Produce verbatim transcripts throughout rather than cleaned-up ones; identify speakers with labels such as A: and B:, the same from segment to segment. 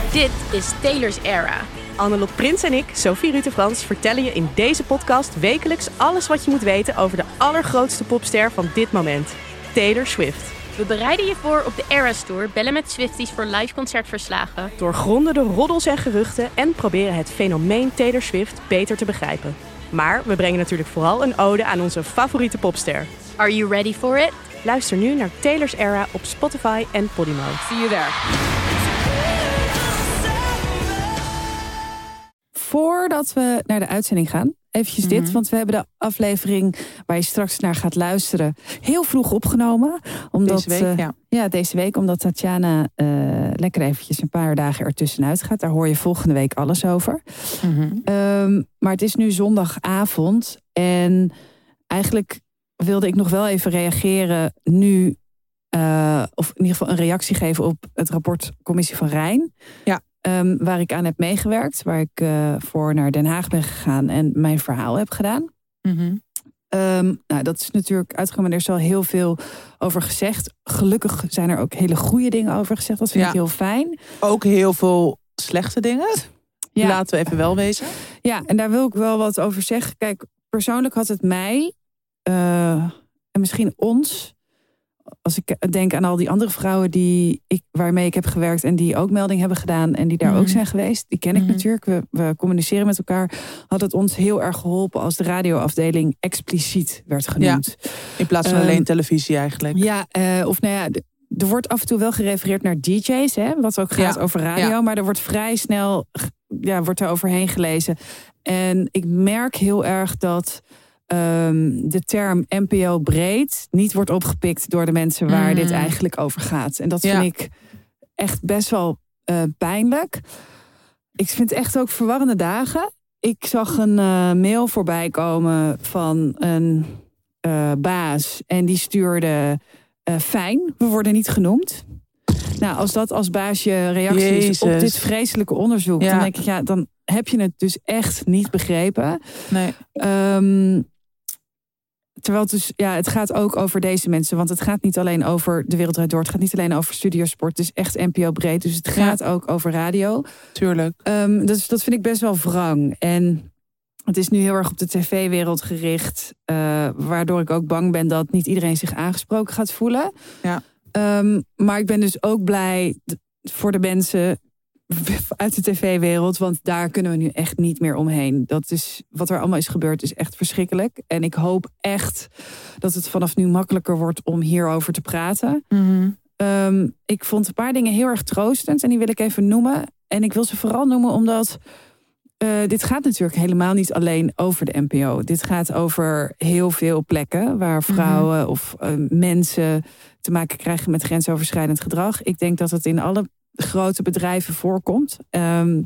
A: Dit is Taylor's Era.
B: Annelot Prins en ik, Sophie Rutte-Frans, vertellen je in deze podcast wekelijks alles wat je moet weten over de allergrootste popster van dit moment, Taylor Swift.
A: We bereiden je voor op de Eras Tour, bellen met Swifties voor live concertverslagen.
B: Doorgronden de roddels en geruchten en proberen het fenomeen Taylor Swift beter te begrijpen. Maar we brengen natuurlijk vooral een ode aan onze favoriete popster.
A: Are you ready for it?
B: Luister nu naar Taylor's Era op Spotify en Podimo.
A: See you there.
C: Voordat we naar de uitzending gaan, eventjes mm-hmm. dit. Want we hebben de aflevering waar je straks naar gaat luisteren heel vroeg opgenomen. Omdat,
D: deze week,
C: uh,
D: ja.
C: ja. deze week. Omdat Tatjana uh, lekker eventjes een paar dagen ertussenuit gaat. Daar hoor je volgende week alles over.
D: Mm-hmm.
C: Um, maar het is nu zondagavond. En eigenlijk wilde ik nog wel even reageren nu. Uh, of in ieder geval een reactie geven op het rapport Commissie van Rijn.
D: Ja.
C: Um, waar ik aan heb meegewerkt. Waar ik uh, voor naar Den Haag ben gegaan en mijn verhaal heb gedaan.
D: Mm-hmm.
C: Um, nou, dat is natuurlijk uitgekomen. Er is al heel veel over gezegd. Gelukkig zijn er ook hele goede dingen over gezegd. Dat vind
D: ja.
C: ik heel fijn.
D: Ook heel veel slechte dingen.
C: Ja.
D: Laten we even wel wezen.
C: Ja, en daar wil ik wel wat over zeggen. Kijk, persoonlijk had het mij uh, en misschien ons, als ik denk aan al die andere vrouwen die ik, waarmee ik heb gewerkt en die ook melding hebben gedaan en die daar
D: mm-hmm.
C: ook zijn geweest, die ken ik
D: mm-hmm.
C: natuurlijk. We, we communiceren met elkaar. Had het ons heel erg geholpen als de radioafdeling expliciet werd genoemd.
D: Ja, in plaats van um, alleen televisie eigenlijk.
C: Ja, uh, of nou ja, d- er wordt af en toe wel gerefereerd naar D J's, hè, wat ook gaat ja. over radio, ja. maar er wordt vrij snel, ja, wordt er overheen gelezen. En ik merk heel erg dat Um, de term N P O breed niet wordt opgepikt door de mensen waar mm. dit eigenlijk over gaat. En dat vind ja. ik echt best wel uh, pijnlijk. Ik vind het echt ook verwarrende dagen. Ik zag een uh, mail voorbij komen van een uh, baas en die stuurde uh, fijn, we worden niet genoemd. Nou, als dat als baas je reactie Jezus. is op dit vreselijke onderzoek, ja. dan denk ik, ja, dan heb je het dus echt niet begrepen.
D: Nee.
C: Um, Terwijl het dus, ja, het gaat ook over deze mensen. Want het gaat niet alleen over De Wereld Draait Door. Het gaat niet alleen over Studiosport. Het is echt N P O breed. Dus het gaat ja. ook over radio.
D: Tuurlijk.
C: Um, dus dat vind ik best wel wrang. En het is nu heel erg op de tv-wereld gericht. Uh, waardoor ik ook bang ben dat niet iedereen zich aangesproken gaat voelen.
D: Ja.
C: Um, maar ik ben dus ook blij voor de mensen uit de tv-wereld, want daar kunnen we nu echt niet meer omheen. Dat is wat er allemaal is gebeurd, is echt verschrikkelijk. En ik hoop echt dat het vanaf nu makkelijker wordt om hierover te praten.
D: Mm-hmm.
C: Um, ik vond een paar dingen heel erg troostend en die wil ik even noemen. En ik wil ze vooral noemen omdat uh, dit gaat natuurlijk helemaal niet alleen over de N P O. Dit gaat over heel veel plekken waar vrouwen mm-hmm. of uh, mensen te maken krijgen met grensoverschrijdend gedrag. Ik denk dat het in alle grote bedrijven voorkomt. Um,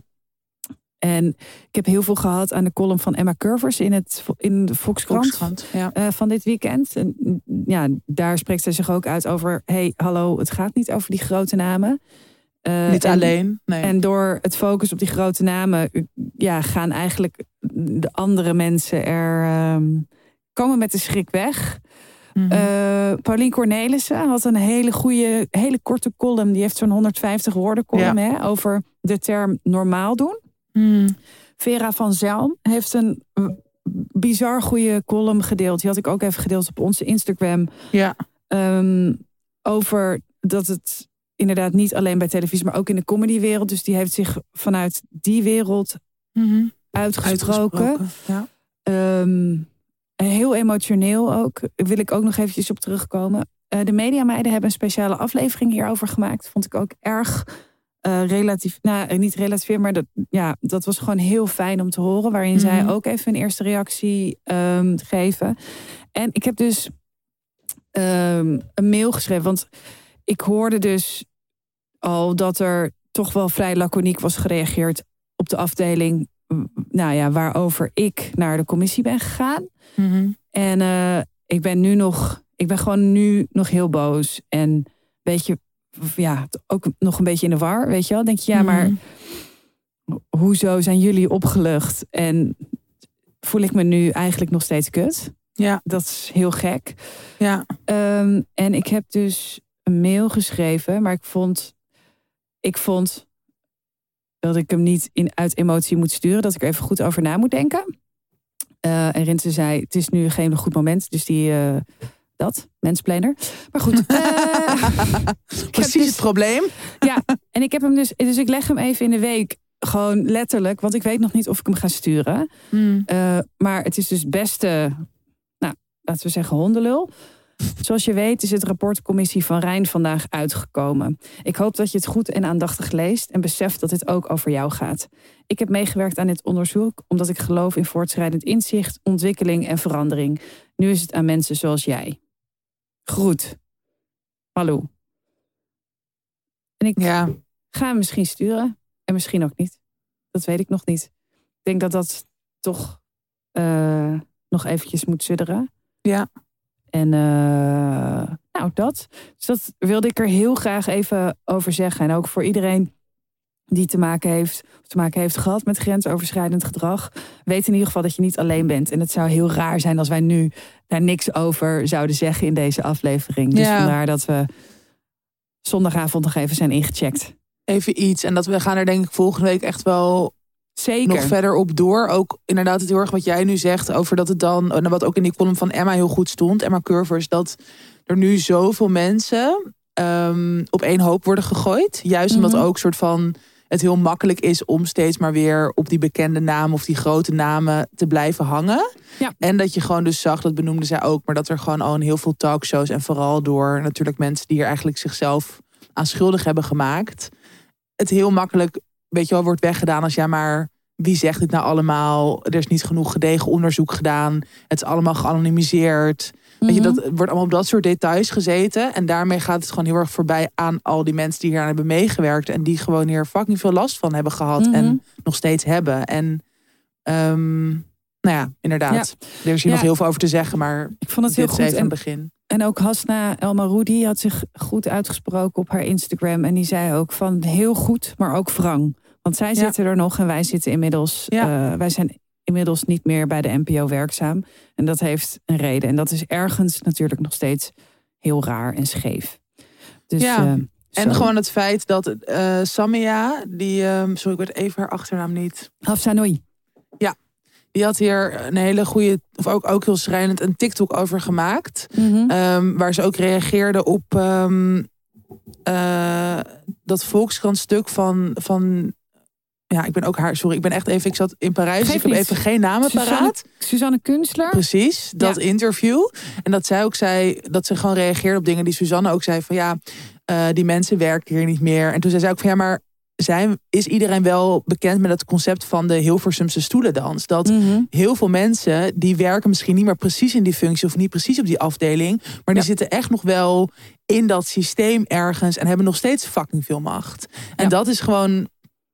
C: en ik heb heel veel gehad aan de column van Emma Curvers in, het, in de Volkskrant,
D: Volkskrant ja.
C: uh, van dit weekend. En ja, daar spreekt zij zich ook uit over, hey, hallo, het gaat niet over die grote namen.
D: Uh, niet en, alleen. Nee.
C: En door het focus op die grote namen, ja, gaan eigenlijk de andere mensen er um, komen met de schrik weg. Mm-hmm. Uh, Paulien Cornelissen had een hele goede, hele korte column. Die heeft zo'n honderdvijftig woorden column ja. hè, over de term normaal doen.
D: Mm.
C: Vera van Zelm heeft een bizar goede column gedeeld. Die had ik ook even gedeeld op onze Instagram.
D: Ja.
C: Um, over dat het inderdaad niet alleen bij televisie, maar ook in de comedywereld. Dus die heeft zich vanuit die wereld
D: mm-hmm.
C: uitgesproken.
D: uitgesproken. Ja.
C: Um, Heel emotioneel ook. Daar wil ik ook nog eventjes op terugkomen. Uh, de Mediameiden hebben een speciale aflevering hierover gemaakt. Vond ik ook erg uh, relatief... Nou, niet relatief, maar dat, ja, dat was gewoon heel fijn om te horen. Waarin mm-hmm. zij ook even een eerste reactie um, geven. En ik heb dus um, een mail geschreven. Want ik hoorde dus al dat er toch wel vrij laconiek was gereageerd op de afdeling, nou ja, waarover ik naar de commissie ben gegaan.
D: Mm-hmm.
C: En uh, ik ben nu nog, ik ben gewoon nu nog heel boos. En een beetje, ja, ook nog een beetje in de war, weet je wel. Denk je, ja, maar mm-hmm. hoezo zijn jullie opgelucht? En voel ik me nu eigenlijk nog steeds kut?
D: Ja.
C: Dat is heel gek.
D: Ja.
C: Um, en ik heb dus een mail geschreven, maar ik vond, ik vond dat ik hem niet in, uit emotie moet sturen. Dat ik er even goed over na moet denken. Uh, en Rinse zei, het is nu geen goed moment. Dus die, uh, dat, mensplaner. Maar goed. Uh,
D: Precies
C: dus,
D: het probleem.
C: Ja, en ik heb hem dus, dus ik leg hem even in de week. Gewoon letterlijk, want ik weet nog niet of ik hem ga sturen.
D: Hmm.
C: Uh, maar het is dus beste, nou, laten we zeggen hondenlul. Zoals je weet is het rapportcommissie van Rijn vandaag uitgekomen. Ik hoop dat je het goed en aandachtig leest en beseft dat dit ook over jou gaat. Ik heb meegewerkt aan dit onderzoek omdat ik geloof in voortschrijdend inzicht, ontwikkeling en verandering. Nu is het aan mensen zoals jij. Groet. Hallo. En ik
D: ja.
C: ga hem misschien sturen en misschien ook niet. Dat weet ik nog niet. Ik denk dat dat toch uh, nog eventjes moet sudderen.
D: Ja.
C: En uh, nou, dat. Dus dat wilde ik er heel graag even over zeggen. En ook voor iedereen die te maken heeft, of te maken heeft gehad met grensoverschrijdend gedrag. Weet in ieder geval dat je niet alleen bent. En het zou heel raar zijn als wij nu daar niks over zouden zeggen in deze aflevering. Dus ja. Vandaar dat we zondagavond nog even zijn ingecheckt.
D: Even iets. En dat we gaan er denk ik volgende week echt wel...
C: Zeker.
D: Nog verder op door. Ook inderdaad het heel erg wat jij nu zegt over dat het dan, en wat ook in die column van Emma heel goed stond, Emma Curvers, dat er nu zoveel mensen um, op één hoop worden gegooid. Juist omdat mm-hmm. ook soort van het heel makkelijk is om steeds maar weer op die bekende namen of die grote namen te blijven hangen.
C: Ja.
D: En dat je gewoon dus zag, dat benoemde zij ook, maar dat er gewoon al een heel veel talkshows en vooral door natuurlijk mensen die hier eigenlijk zichzelf aan schuldig hebben gemaakt, het heel makkelijk, weet je wel, wordt weggedaan als ja, maar wie zegt dit nou allemaal? Er is niet genoeg gedegen onderzoek gedaan. Het is allemaal geanonimiseerd. Mm-hmm. Weet je, dat wordt allemaal op dat soort details gezeten. En daarmee gaat het gewoon heel erg voorbij aan al die mensen die hier aan hebben meegewerkt. En die gewoon hier fucking veel last van hebben gehad. Mm-hmm. En nog steeds hebben. En um, nou ja, inderdaad. Ja. Er is hier ja. nog heel veel over te zeggen. Maar
C: ik vond het
D: dit
C: heel goed.
D: even
C: en,
D: een begin.
C: En ook Hasna Elmaroudi had zich goed uitgesproken op haar Instagram. En die zei ook van heel goed, maar ook wrang. Want zij zitten ja. er nog en wij zitten inmiddels. Ja. Uh, wij zijn inmiddels niet meer bij de N P O werkzaam. En dat heeft een reden. En dat is ergens natuurlijk nog steeds heel raar en scheef. Dus,
D: ja.
C: uh,
D: en gewoon het feit dat uh, Samia, die, um, sorry, ik weet even haar achternaam niet.
C: Hafsanoui.
D: Ja, die had hier een hele goede, of ook, ook heel schrijnend, een TikTok over gemaakt.
C: Mm-hmm.
D: Um, waar ze ook reageerde op um, uh, dat Volkskrant stuk van, van ja, ik ben ook haar, sorry, ik ben echt even, ik zat in Parijs, dus ik heb even geen namen
C: Suzanne,
D: paraat.
C: Suzanne Kunstler.
D: Precies, dat ja. interview. En dat zij ook zei, dat ze gewoon reageerde op dingen die Suzanne ook zei van ja, uh, die mensen werken hier niet meer. En toen zei zij ook van ja, maar zijn, is iedereen wel bekend met het concept van de Hilversumse stoelendans? Dat mm-hmm. heel veel mensen, die werken misschien niet meer precies in die functie of niet precies op die afdeling, maar die ja. zitten echt nog wel in dat systeem ergens en hebben nog steeds fucking veel macht. En ja. dat is gewoon,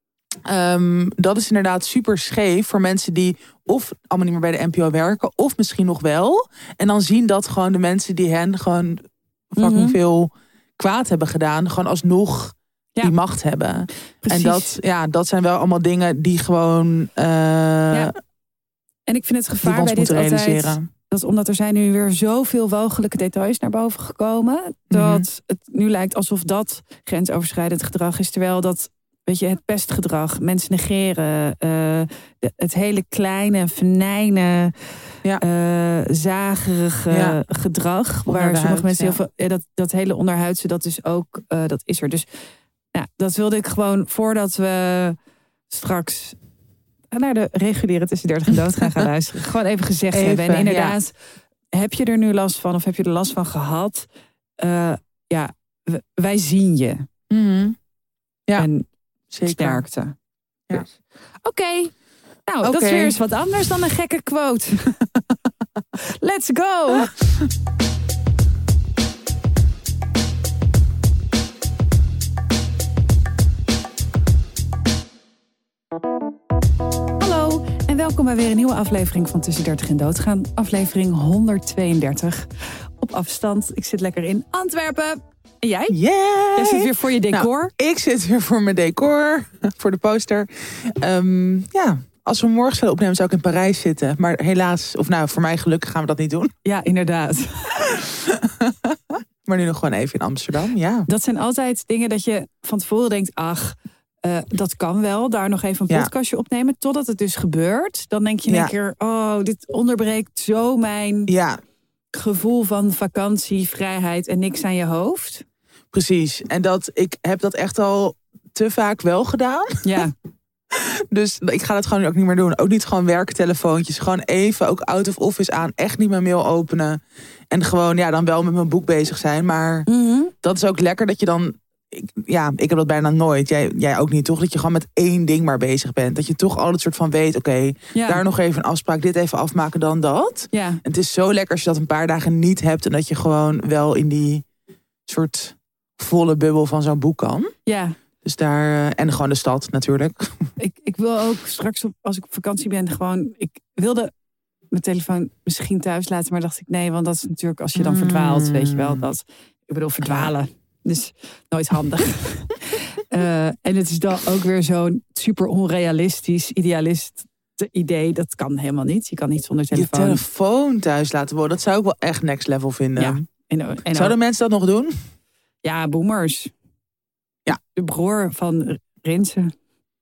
D: um, dat is inderdaad super scheef voor mensen die of allemaal niet meer bij de N P O werken, of misschien nog wel. En dan zien dat gewoon de mensen die hen gewoon fucking mm-hmm. veel kwaad hebben gedaan, gewoon alsnog ja. die macht hebben. Precies. En dat, ja, dat zijn wel allemaal dingen die gewoon Uh, ja.
C: En ik vind het gevaar bij dit altijd, dat omdat er zijn nu weer zoveel wogelijke details naar boven gekomen, dat mm-hmm. het nu lijkt alsof dat grensoverschrijdend gedrag is, terwijl dat, weet je, het pestgedrag, mensen negeren, uh, de, het hele kleine, venijnen, ja. uh, zagerige ja. gedrag, waar sommige mensen heel veel, ja, dat, dat hele onderhuidse, dat is ook, uh, dat is er. Dus ja, dat wilde ik gewoon, voordat we straks naar de reguliere tussen dertig en dood gaan gaan luisteren, gewoon even gezegd even, hebben. En inderdaad, ja. heb je er nu last van of heb je er last van gehad? Uh, ja, w- wij zien je.
D: Mm-hmm. Ja,
C: en
D: zeker.
C: Sterkte.
D: Ja.
C: Dus. Oké, okay. nou, okay. dat is weer eens wat anders dan een gekke quote. Let's go! Hallo en welkom bij weer een nieuwe aflevering van Tussen dertig en Doodgaan. Aflevering honderdtweeëndertig. Op afstand. Ik zit lekker in Antwerpen. En jij?
D: Yeah.
C: Jij zit weer voor je decor.
D: Nou, ik zit weer voor mijn decor. Voor de poster. Um, ja, als we morgen zullen opnemen zou ik in Parijs zitten. Maar helaas, of nou voor mij gelukkig gaan we dat niet doen.
C: Ja, inderdaad.
D: Maar nu nog gewoon even in Amsterdam, ja.
C: Dat zijn altijd dingen dat je van tevoren denkt, ach, Uh, dat kan wel, daar nog even een
D: Ja.
C: podcastje opnemen. Totdat het dus gebeurt. Dan denk je in
D: Ja.
C: één keer, oh, dit onderbreekt zo mijn
D: Ja,
C: gevoel van vakantie, vrijheid en niks aan je hoofd.
D: precies. En dat, ik heb dat echt al te vaak wel gedaan.
C: Ja,
D: Dus ik ga dat gewoon ook niet meer doen. Ook niet gewoon werktelefoontjes. Gewoon even ook out of office aan. Echt niet mijn mail openen. En gewoon ja, dan wel met mijn boek bezig zijn. Maar
C: mm-hmm.
D: dat is ook lekker dat je dan... Ik, ja, ik heb dat bijna nooit. Jij, jij ook niet, toch? Dat je gewoon met één ding maar bezig bent. Dat je toch altijd soort van weet... Oké, okay,
C: ja.
D: daar nog even een afspraak. Dit even afmaken, dan dat.
C: Ja.
D: En het is zo lekker als je dat een paar dagen niet hebt. En dat je gewoon wel in die soort volle bubbel van zo'n boek kan.
C: Ja.
D: Dus daar... En gewoon de stad natuurlijk.
C: Ik, ik wil ook straks, op, als ik op vakantie ben, gewoon... Ik wilde mijn telefoon misschien thuis laten, maar dacht ik nee, want dat is natuurlijk als je dan verdwaalt, weet je wel. Dat, ik bedoel, verdwalen. Dus nooit handig. uh, en het is dan ook weer zo'n super onrealistisch, idealist idee. Dat kan helemaal niet. Je kan niet zonder telefoon.
D: Je telefoon thuis laten worden, dat zou ik wel echt next level vinden.
C: Ja. En, en
D: Zouden
C: ook,
D: mensen dat nog doen?
C: Ja, boomers.
D: Ja.
C: De broer van Rinsen.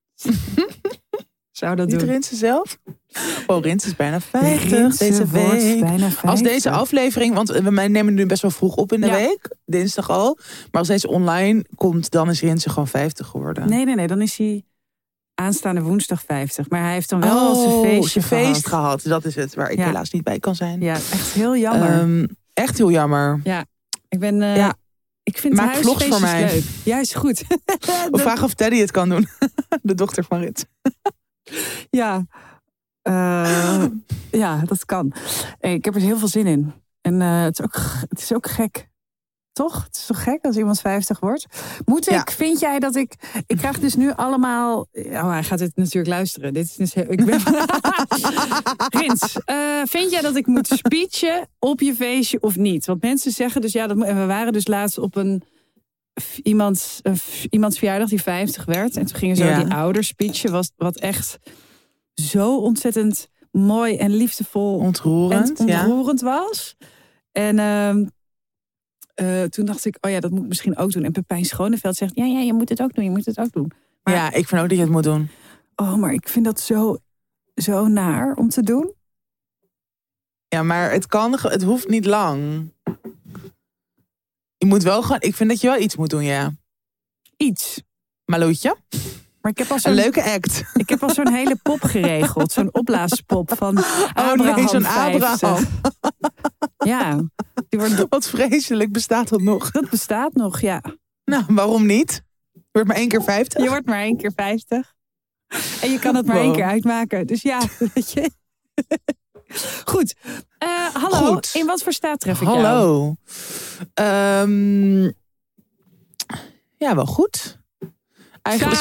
C: Zou dat
D: Niet
C: doen.
D: Rinsen zelf? Oh, Rinsen is bijna vijftig
C: Rinsen
D: deze week.
C: Bijna vijftig.
D: Als deze aflevering, want we nemen nu best wel vroeg op in de
C: ja.
D: week. Dinsdag al. Maar als deze online komt, dan is Rinsen gewoon vijftig geworden.
C: Nee, nee, nee. Dan is hij aanstaande woensdag vijftig. Maar hij heeft dan wel
D: oh,
C: zijn feestje
D: zijn feest
C: gehad.
D: gehad. Dat is het, waar ik
C: ja.
D: helaas niet bij kan zijn.
C: Ja, echt heel jammer.
D: Um, echt heel jammer.
C: Ja, ik ben... Uh,
D: ja.
C: Ik vind
D: Maak vlogs voor mij.
C: Leuk. Ja, is goed.
D: We vragen of Teddy het kan doen. De dochter van Rit.
C: Ja. Uh, ja, dat kan. Ik heb er heel veel zin in. En uh, het, is ook, het is ook gek. Toch? Het is toch gek als iemand vijftig wordt? Moet ik, ja. vind jij dat ik... Ik krijg dus nu allemaal... Oh, hij gaat het natuurlijk luisteren. Dit is dus heel, ik ben... Rins, uh, vind jij dat ik moet speechen op je feestje of niet? Want mensen zeggen dus... ja, dat, en we waren dus laatst op een... Iemands, uh, iemands verjaardag die vijftig werd. En toen gingen zo ja. die ouders speechen. Was, wat echt zo ontzettend mooi en liefdevol...
D: Ontroerend,
C: en ontroerend
D: ja.
C: was. En... Uh, Uh, toen dacht ik, oh ja, dat moet ik misschien ook doen. En Pepijn Schoneveld zegt, ja, ja, je moet het ook doen, je moet het ook doen. Maar,
D: ja, ik vind ook dat je het moet doen.
C: Oh, maar ik vind dat zo, zo naar om te doen.
D: Ja, maar het kan, het hoeft niet lang. Je moet wel gewoon, ik vind dat je wel iets moet doen, ja.
C: Iets.
D: Malootje?
C: Maar ik heb al
D: een leuke act.
C: Ik heb al zo'n hele pop geregeld. Zo'n opblaaspop van Abraham.
D: Oh nee, zo'n Abraham.
C: Ja. Die wordt...
D: Wat vreselijk, bestaat dat nog?
C: Dat bestaat nog, ja.
D: Nou, waarom niet? Je wordt maar één keer vijftig.
C: Je wordt maar één keer vijftig. En je kan het maar wow. één keer uitmaken. Dus ja, weet je. Goed. Uh, hallo, Goed. In wat voor staat tref ik
D: hallo. jou? Um, ja, wel goed. Eigenlijk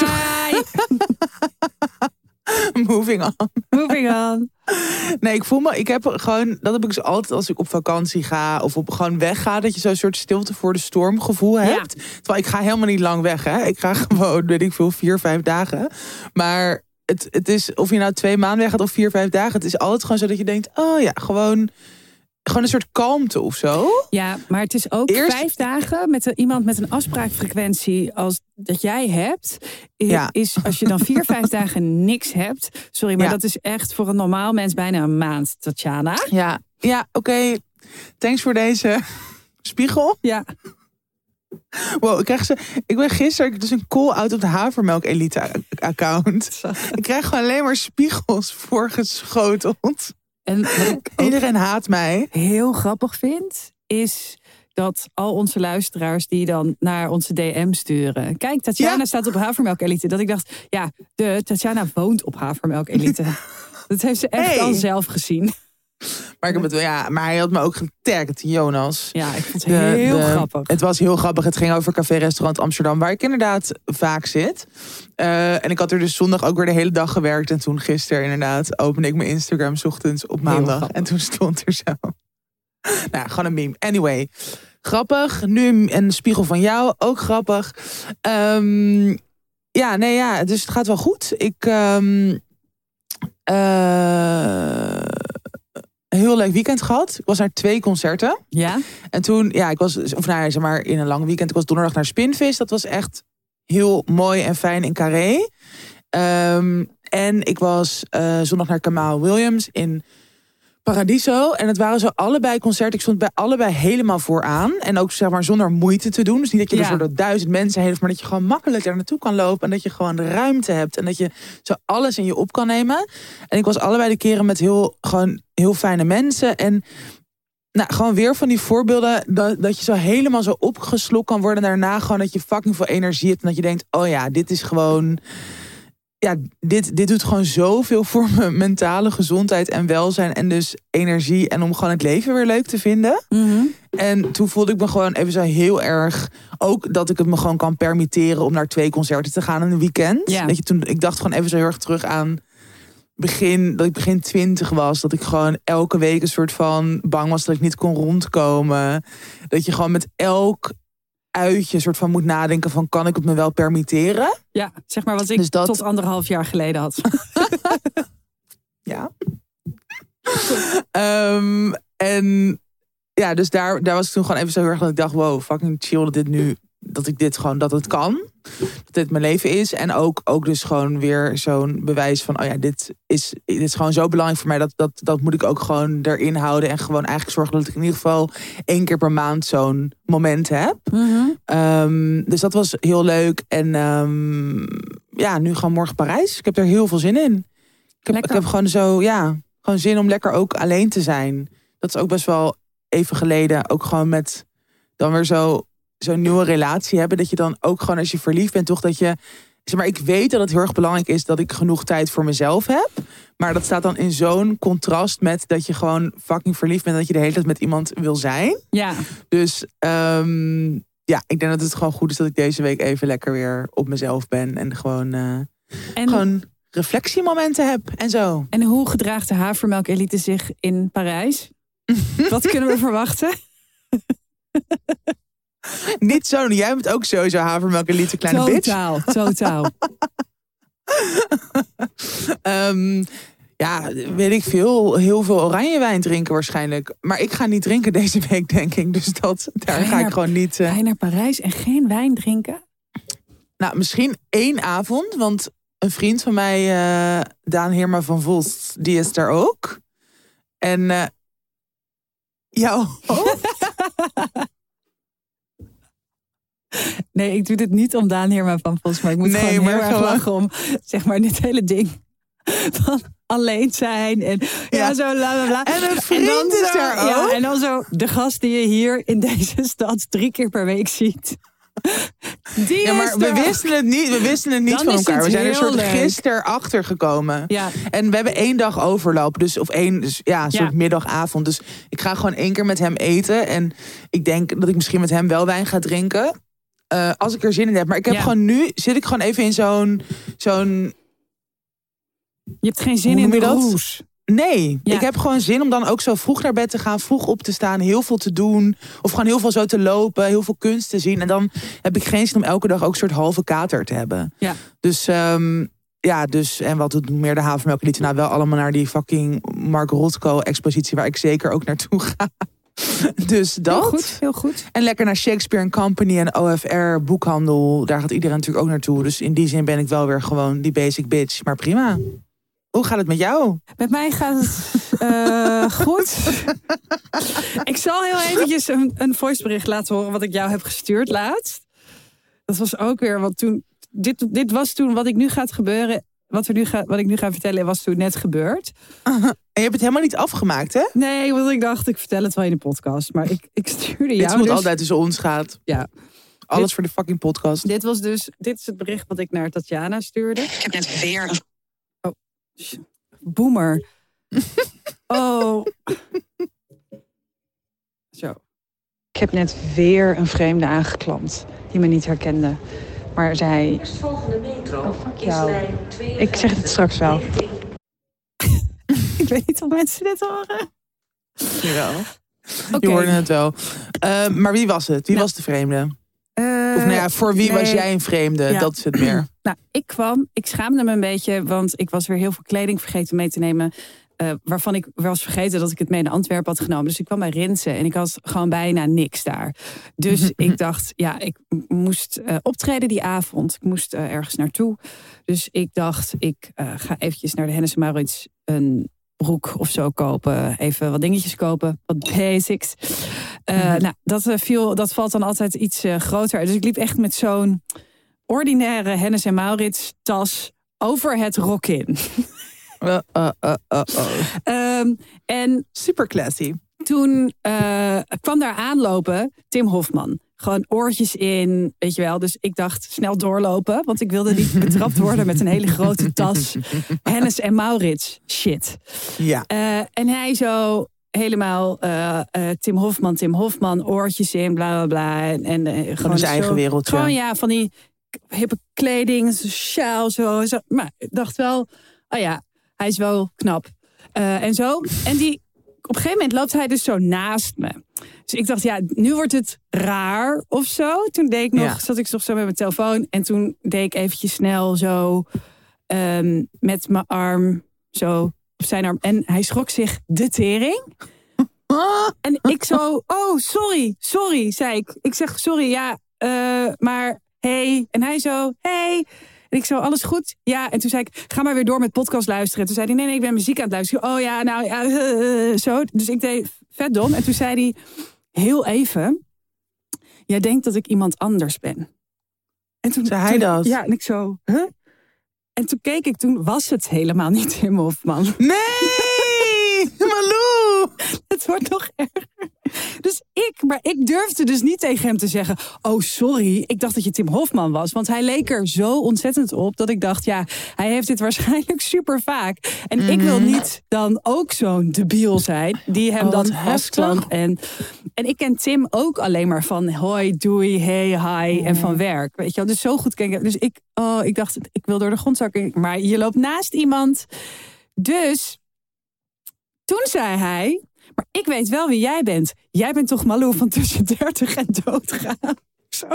D: Moving on.
C: Moving on.
D: Nee, ik voel me, ik heb gewoon, dat heb ik dus altijd als ik op vakantie ga of op gewoon wegga, dat je zo'n soort stilte voor de storm gevoel hebt. Ja. Terwijl ik ga helemaal niet lang weg, hè. Ik ga gewoon, weet ik veel, vier, vijf dagen. Maar het, het is, of je nou twee maanden weg gaat of vier, vijf dagen, het is altijd gewoon zo dat je denkt, oh ja, gewoon... Gewoon een soort kalmte of zo.
C: Ja, maar het is ook Eerst... vijf dagen met een, iemand met een afspraakfrequentie als dat jij hebt. Ja. Is als je dan vier, vijf dagen niks hebt. Sorry, maar ja. dat is echt voor een normaal mens bijna een maand, Tatjana.
D: Ja, ja oké. Okay. Thanks voor deze spiegel.
C: Ja.
D: Wow, ik krijg ze. Ik ben gisteren dus een call-out op de Havermelk Elite account. Ik krijg gewoon alleen maar spiegels voorgeschoteld. En wat ik iedereen haat mij.
C: Heel grappig vind, is dat al onze luisteraars die dan naar onze D M sturen. Kijk, Tatjana ja. staat op Havermelk Elite. Dat ik dacht, ja, de Tatjana woont op Havermelk Elite. Dat heeft ze echt hey. al zelf gezien.
D: Maar, ik heb het, ja, maar hij had me ook getagd, Jonas.
C: Ja, ik vond het de, heel de, grappig.
D: Het was heel grappig. Het ging over Café Restaurant Amsterdam, waar ik inderdaad vaak zit. Uh, en ik had er dus zondag ook weer de hele dag gewerkt. En toen gisteren inderdaad opende ik mijn Instagram 's ochtends op maandag. En toen stond er zo. Nou, gewoon een meme. Anyway, grappig. Nu een spiegel van jou, ook grappig. Um, ja, nee, ja, dus het gaat wel goed. Ik... Um, uh, heel leuk weekend gehad. Ik was naar twee concerten.
C: Ja.
D: En toen, ja, ik was, of nou, zeg maar, in een lang weekend. Ik was donderdag naar Spinvis. Dat was echt heel mooi en fijn in Carré. Um, en ik was uh, zondag naar Kamal Williams in Paradiso. En het waren zo allebei concerten. Ik stond bij allebei helemaal vooraan. En ook zeg maar zonder moeite te doen. Dus niet dat je ja. er zo door duizend mensen heen heeft. Maar dat je gewoon makkelijk daar naartoe kan lopen. En dat je gewoon de ruimte hebt. En dat je zo alles in je op kan nemen. En ik was allebei de keren met heel, gewoon heel fijne mensen. En nou, gewoon weer van die voorbeelden. Dat, dat je zo helemaal zo opgeslokt kan worden. Daarna gewoon dat je fucking veel energie hebt. En dat je denkt, oh ja, dit is gewoon... Ja, dit, dit doet gewoon zoveel voor mijn mentale gezondheid en welzijn. En dus energie. En om gewoon het leven weer leuk te vinden. Mm-hmm. En toen voelde ik me gewoon even zo heel erg... Ook dat ik het me gewoon kan permitteren om naar twee concerten te gaan in een weekend. Ja. Dat je toen, ik dacht gewoon even zo heel erg terug aan... begin dat ik begin twintig was. Dat ik gewoon elke week een soort van bang was dat ik niet kon rondkomen. Dat je gewoon met elk... uitje een soort van moet nadenken van kan ik het me wel permitteren?
C: Ja, zeg maar wat ik dus dat... tot anderhalf jaar geleden had.
D: ja. um, en ja, dus daar, daar was ik toen gewoon even zo heel erg dat ik dacht, wow, fucking chill dat dit nu, dat ik dit gewoon, dat het kan. Dat dit mijn leven is. En ook, ook dus gewoon weer zo'n bewijs van, oh ja, dit is, dit is gewoon zo belangrijk voor mij. Dat, dat, dat moet ik ook gewoon erin houden. En gewoon eigenlijk zorgen dat ik in ieder geval één keer per maand zo'n moment heb. Mm-hmm. Um, dus dat was heel leuk. En um, ja, nu gewoon morgen Parijs. Ik heb er heel veel zin in. Ik heb, ik heb gewoon zo, ja, gewoon zin om lekker ook alleen te zijn. Dat is ook best wel even geleden. Ook gewoon met dan weer zo... zo'n nieuwe relatie hebben, dat je dan ook gewoon als je verliefd bent, toch dat je, zeg maar, ik weet dat het heel erg belangrijk is dat ik genoeg tijd voor mezelf heb, maar dat staat dan in zo'n contrast met dat je gewoon fucking verliefd bent, dat je de hele tijd met iemand wil zijn.
C: Ja.
D: Dus um, ja, ik denk dat het gewoon goed is dat ik deze week even lekker weer op mezelf ben en gewoon, uh, en... gewoon reflectiemomenten heb en zo.
C: En hoe gedraagt de havermelk-elite zich in Parijs? Wat kunnen we verwachten?
D: Niet zo, jij bent ook sowieso havermelk-elite kleine
C: totaal,
D: bitch.
C: Totaal, totaal.
D: um, ja, weet ik veel. Heel veel oranje wijn drinken waarschijnlijk. Maar ik ga niet drinken deze week, denk ik. Dus dat, daar ga, ga ik naar, gewoon niet... Uh...
C: Ga je naar Parijs en geen wijn drinken?
D: Nou, misschien één avond. Want een vriend van mij, uh, Daan Heerma van Vos, die is daar ook. En uh, jou ook?
C: Nee, ik doe dit niet om Daan Heerma van Vos, maar ik moet nee, gewoon heel erg lachen om, zeg maar, dit hele ding van alleen zijn en ja, ja zo bla bla bla.
D: En een vriend en dan is
C: zo,
D: er ook.
C: Ja, en dan zo de gast die je hier in deze stad drie keer per week ziet. Die
D: ja, maar we wisten het niet, we wisten het niet
C: dan
D: van elkaar. We zijn er soort
C: leuk.
D: gisteren achter gekomen.
C: Ja.
D: En we hebben één dag overloop. Dus of één, dus, ja, een soort ja. middagavond. Dus ik ga gewoon één keer met hem eten. En ik denk dat ik misschien met hem wel wijn ga drinken. Uh, als ik er zin in heb. Maar ik heb ja. gewoon nu, zit ik gewoon even in zo'n... zo'n
C: je hebt geen zin in de roes.
D: Nee, ja. ik heb gewoon zin om dan ook zo vroeg naar bed te gaan, vroeg op te staan, heel veel te doen. Of gewoon heel veel zo te lopen, heel veel kunst te zien. En dan heb ik geen zin om elke dag ook een soort halve kater te hebben.
C: Ja.
D: Dus um, ja, dus en wat doet meer de havermelk-elite? Nou, wel allemaal naar die fucking Mark Rothko-expositie, waar ik zeker ook naartoe ga. Dus dat.
C: Heel goed, heel goed.
D: En lekker naar Shakespeare and Company en O F R boekhandel. Daar gaat iedereen natuurlijk ook naartoe. Dus in die zin ben ik wel weer gewoon die basic bitch. Maar prima. Hoe gaat het met jou?
C: Met mij gaat het uh, goed. Ik zal heel eventjes een, een voicebericht laten horen wat ik jou heb gestuurd laatst. Dat was ook weer wat toen. Dit, dit was toen wat ik nu gaat gebeuren. Wat, er nu ga, wat ik nu ga vertellen was toen net gebeurd.
D: Uh-huh. En je hebt het helemaal niet afgemaakt, hè?
C: Nee, want ik dacht, ik vertel het wel in de podcast. Maar ik, ik stuurde jou.
D: Dit moet
C: dus...
D: altijd tussen ons gaat.
C: Ja.
D: Alles
C: dit,
D: voor de fucking podcast.
C: Dit was dus, dit is het bericht wat ik naar Tatjana stuurde.
E: Ik heb net weer een...
C: Oh, boomer. Oh. Zo. Ik heb net weer een vreemde aangeklampt die me niet herkende. Maar zij...
E: Eerst volgende metro
C: oh, fuck
E: is
C: jou.
E: lijn tweeënvijftig.
C: Ik zeg het straks wel. Ik weet niet of mensen dit horen.
D: Jawel. Okay. Je hoorde het wel. Uh, maar wie was het? Wie nou, was de vreemde? Uh, of nou ja, voor wie nee. was jij een vreemde? Ja. Dat is het meer.
C: Nou, ik kwam, ik schaamde me een beetje, want ik was weer heel veel kleding vergeten mee te nemen. Uh, waarvan ik was vergeten dat ik het mee naar Antwerpen had genomen. Dus ik kwam bij Rinsen en ik had gewoon bijna niks daar. Dus ik dacht, ja, ik moest uh, optreden die avond. Ik moest uh, ergens naartoe. Dus ik dacht, ik uh, ga eventjes naar de Hennes en Mauritz een broek of zo kopen. Even wat dingetjes kopen, wat basics. Uh, mm-hmm. Nou, dat, uh, viel, dat valt dan altijd iets uh, groter. Dus ik liep echt met zo'n ordinaire Hennes en Mauritz tas over het Rokin.
D: Uh, uh, uh, uh, uh.
C: Um, en
D: super classy.
C: Toen uh, kwam daar aanlopen Tim Hofman. Gewoon oortjes in, weet je wel. Dus ik dacht, snel doorlopen. Want ik wilde niet betrapt worden met een hele grote tas. Hennes en Mauritz shit.
D: Ja.
C: Uh, en hij zo helemaal uh, uh, Tim Hofman, Tim Hofman, oortjes in, bla bla bla. En, en uh, gewoon
D: zijn eigen wereldje.
C: Gewoon ja, van die hippe kleding, sjaal, zo, zo. Maar ik dacht wel, oh ja, hij is wel knap. Uh, en zo. En die, op een gegeven moment loopt hij dus zo naast me. Dus ik dacht, ja, nu wordt het raar of zo. Toen deed ik nog, ja. zat ik nog zo met mijn telefoon. En toen deed ik eventjes snel zo um, met mijn arm zo op zijn arm. En hij schrok zich de tering. En ik zo, oh, sorry, sorry, zei ik. Ik zeg, sorry, ja, uh, maar hey. En hij zo, hey. En ik zo, alles goed? Ja, en toen zei ik, ga maar weer door met podcast luisteren. En toen zei hij, nee, nee, ik ben muziek aan het luisteren. Oh ja, nou ja, uh, zo. Dus ik deed vet dom. En toen zei hij, heel even, jij denkt dat ik iemand anders ben. En toen
D: zei hij
C: toen,
D: dat?
C: Ja, en ik zo, huh? En toen keek ik, toen was het helemaal niet Tim Hofman.
D: Nee, Malou!
C: Het wordt nog erger. Dus ik, maar ik durfde dus niet tegen hem te zeggen, oh sorry, ik dacht dat je Tim Hofman was. Want hij leek er zo ontzettend op dat ik dacht, ja, hij heeft dit waarschijnlijk super vaak. En mm-hmm. ik wil niet dan ook zo'n debiel zijn, die hem oh, dan afklampt. En, en ik ken Tim ook alleen maar van hoi, doei, hey, hi en van werk. Weet je wel, dus zo goed ken ik. Dus ik, oh, ik dacht, ik wil door de grond zakken. Maar je loopt naast iemand. Dus toen zei hij, maar ik weet wel wie jij bent. Jij bent toch Malou van tussen dertig en doodgaan? Zo.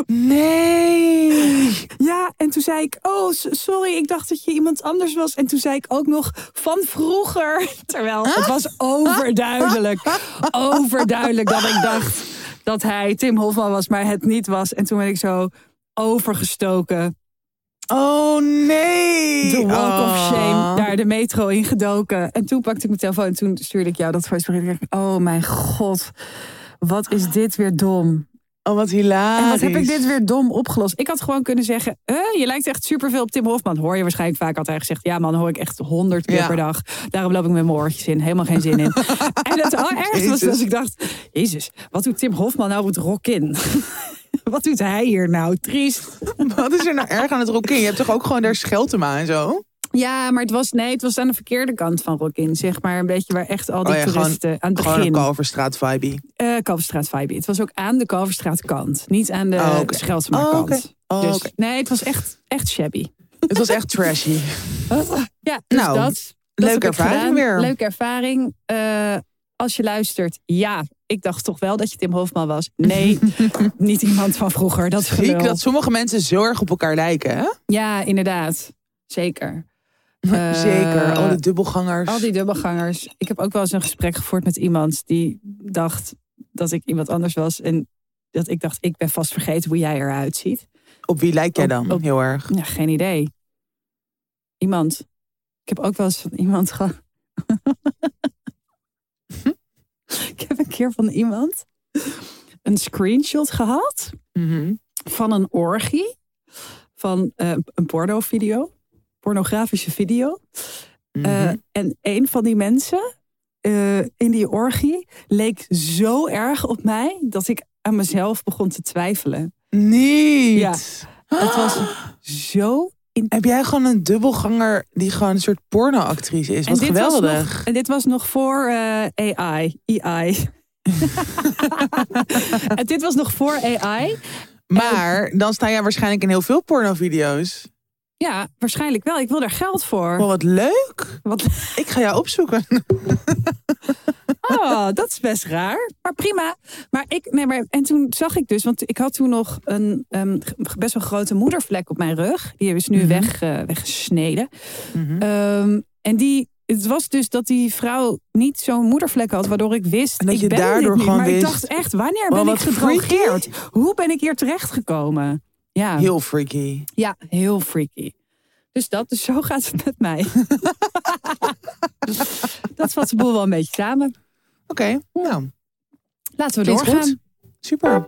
D: Nee.
C: Ja, en toen zei ik, oh, sorry, ik dacht dat je iemand anders was. En toen zei ik ook nog van vroeger. Terwijl het was overduidelijk. Overduidelijk dat ik dacht dat hij Tim Hofman was, maar het niet was. En toen ben ik zo overgestoken.
D: Oh nee!
C: De walk
D: oh.
C: of shame, daar de metro in gedoken. En toen pakte ik mijn telefoon en toen stuurde ik jou dat voicebericht. Oh mijn god, wat is dit weer dom.
D: Oh, wat hilarisch.
C: En wat heb ik dit weer dom opgelost. Ik had gewoon kunnen zeggen, uh, je lijkt echt superveel op Tim Hofman. Hoor je waarschijnlijk vaak altijd gezegd. Ja man, hoor ik echt honderd keer ja. per dag. Daarom loop ik met mijn oortjes in. Helemaal geen zin in. En het allerergste was als ik dacht, jezus, wat doet Tim Hofman nou op het Rokin? Wat doet hij hier nou? Triest.
D: Wat is er nou erg aan het Rokin? Je hebt toch ook gewoon daar Scheltema en zo?
C: Ja, maar het was, nee, het was aan de verkeerde kant van Rokin. Zeg maar een beetje waar echt al die oh ja, toeristen
D: gewoon,
C: aan het begin.
D: Gewoon een Kalverstraat vibe.
C: Uh, Kalverstraat vibe. Het was ook aan de Kalverstraat kant. Niet aan de oh, okay. Scheltema kant. Oh, okay. oh, dus, okay. Nee, het was echt, echt shabby.
D: Het was echt trashy.
C: Ja, dus
D: nou,
C: dat.
D: Leuke ervaring weer.
C: Leuke ervaring. Uh, als je luistert, ja, ik dacht toch wel dat je Tim Hofman was. Nee, niet iemand van vroeger. Dat
D: zie ik dat sommige mensen zo erg op elkaar lijken, hè?
C: Ja, inderdaad. Zeker.
D: Uh, Zeker, al die dubbelgangers.
C: Al die dubbelgangers. Ik heb ook wel eens een gesprek gevoerd met iemand die dacht dat ik iemand anders was. En dat ik dacht, ik ben vast vergeten hoe jij eruit ziet.
D: Op wie lijk jij dan? Op, op, heel erg.
C: Ja, geen idee. Iemand. Ik heb ook wel eens van iemand gehad. Ik heb een keer van iemand een screenshot gehad
D: mm-hmm.
C: van een orgie. Van uh, een pornovideo. Pornografische video. Mm-hmm. Uh, en een van die mensen uh, in die orgie leek zo erg op mij dat ik aan mezelf begon te twijfelen.
D: Niet!
C: Ja, het was zo... In...
D: Heb jij gewoon een dubbelganger die gewoon een soort pornoactrice is? Wat en geweldig.
C: Nog, en dit was nog voor uh, A I. A I. En dit was nog voor A I.
D: Maar en... dan sta jij waarschijnlijk in heel veel pornovideo's.
C: Ja, waarschijnlijk wel. Ik wil daar geld voor.
D: Oh, wat leuk.
C: Wat...
D: Ik ga jou opzoeken.
C: Oh, dat is best raar. Maar prima. Maar ik, nee, maar, en toen zag ik dus, want ik had toen nog een um, best wel grote moedervlek op mijn rug. Die is nu mm-hmm. weg, uh, weggesneden.
D: Mm-hmm.
C: Um, en die het was dus dat die vrouw niet zo'n moedervlek had, waardoor ik wist,
D: En dat
C: ik
D: je
C: ben
D: daardoor
C: dit niet.
D: gewoon
C: Maar
D: wist,
C: ik dacht echt, wanneer
D: oh,
C: ben ik
D: wat
C: gedrogeerd? Hoe ben ik hier terechtgekomen? Ja.
D: Heel freaky.
C: Ja, heel freaky. Dus dat, dus zo gaat het met mij. Dat vat de boel wel een beetje samen.
D: Oké, okay, nou.
C: Laten we
D: Klinkt
C: doorgaan.
D: Goed. Super.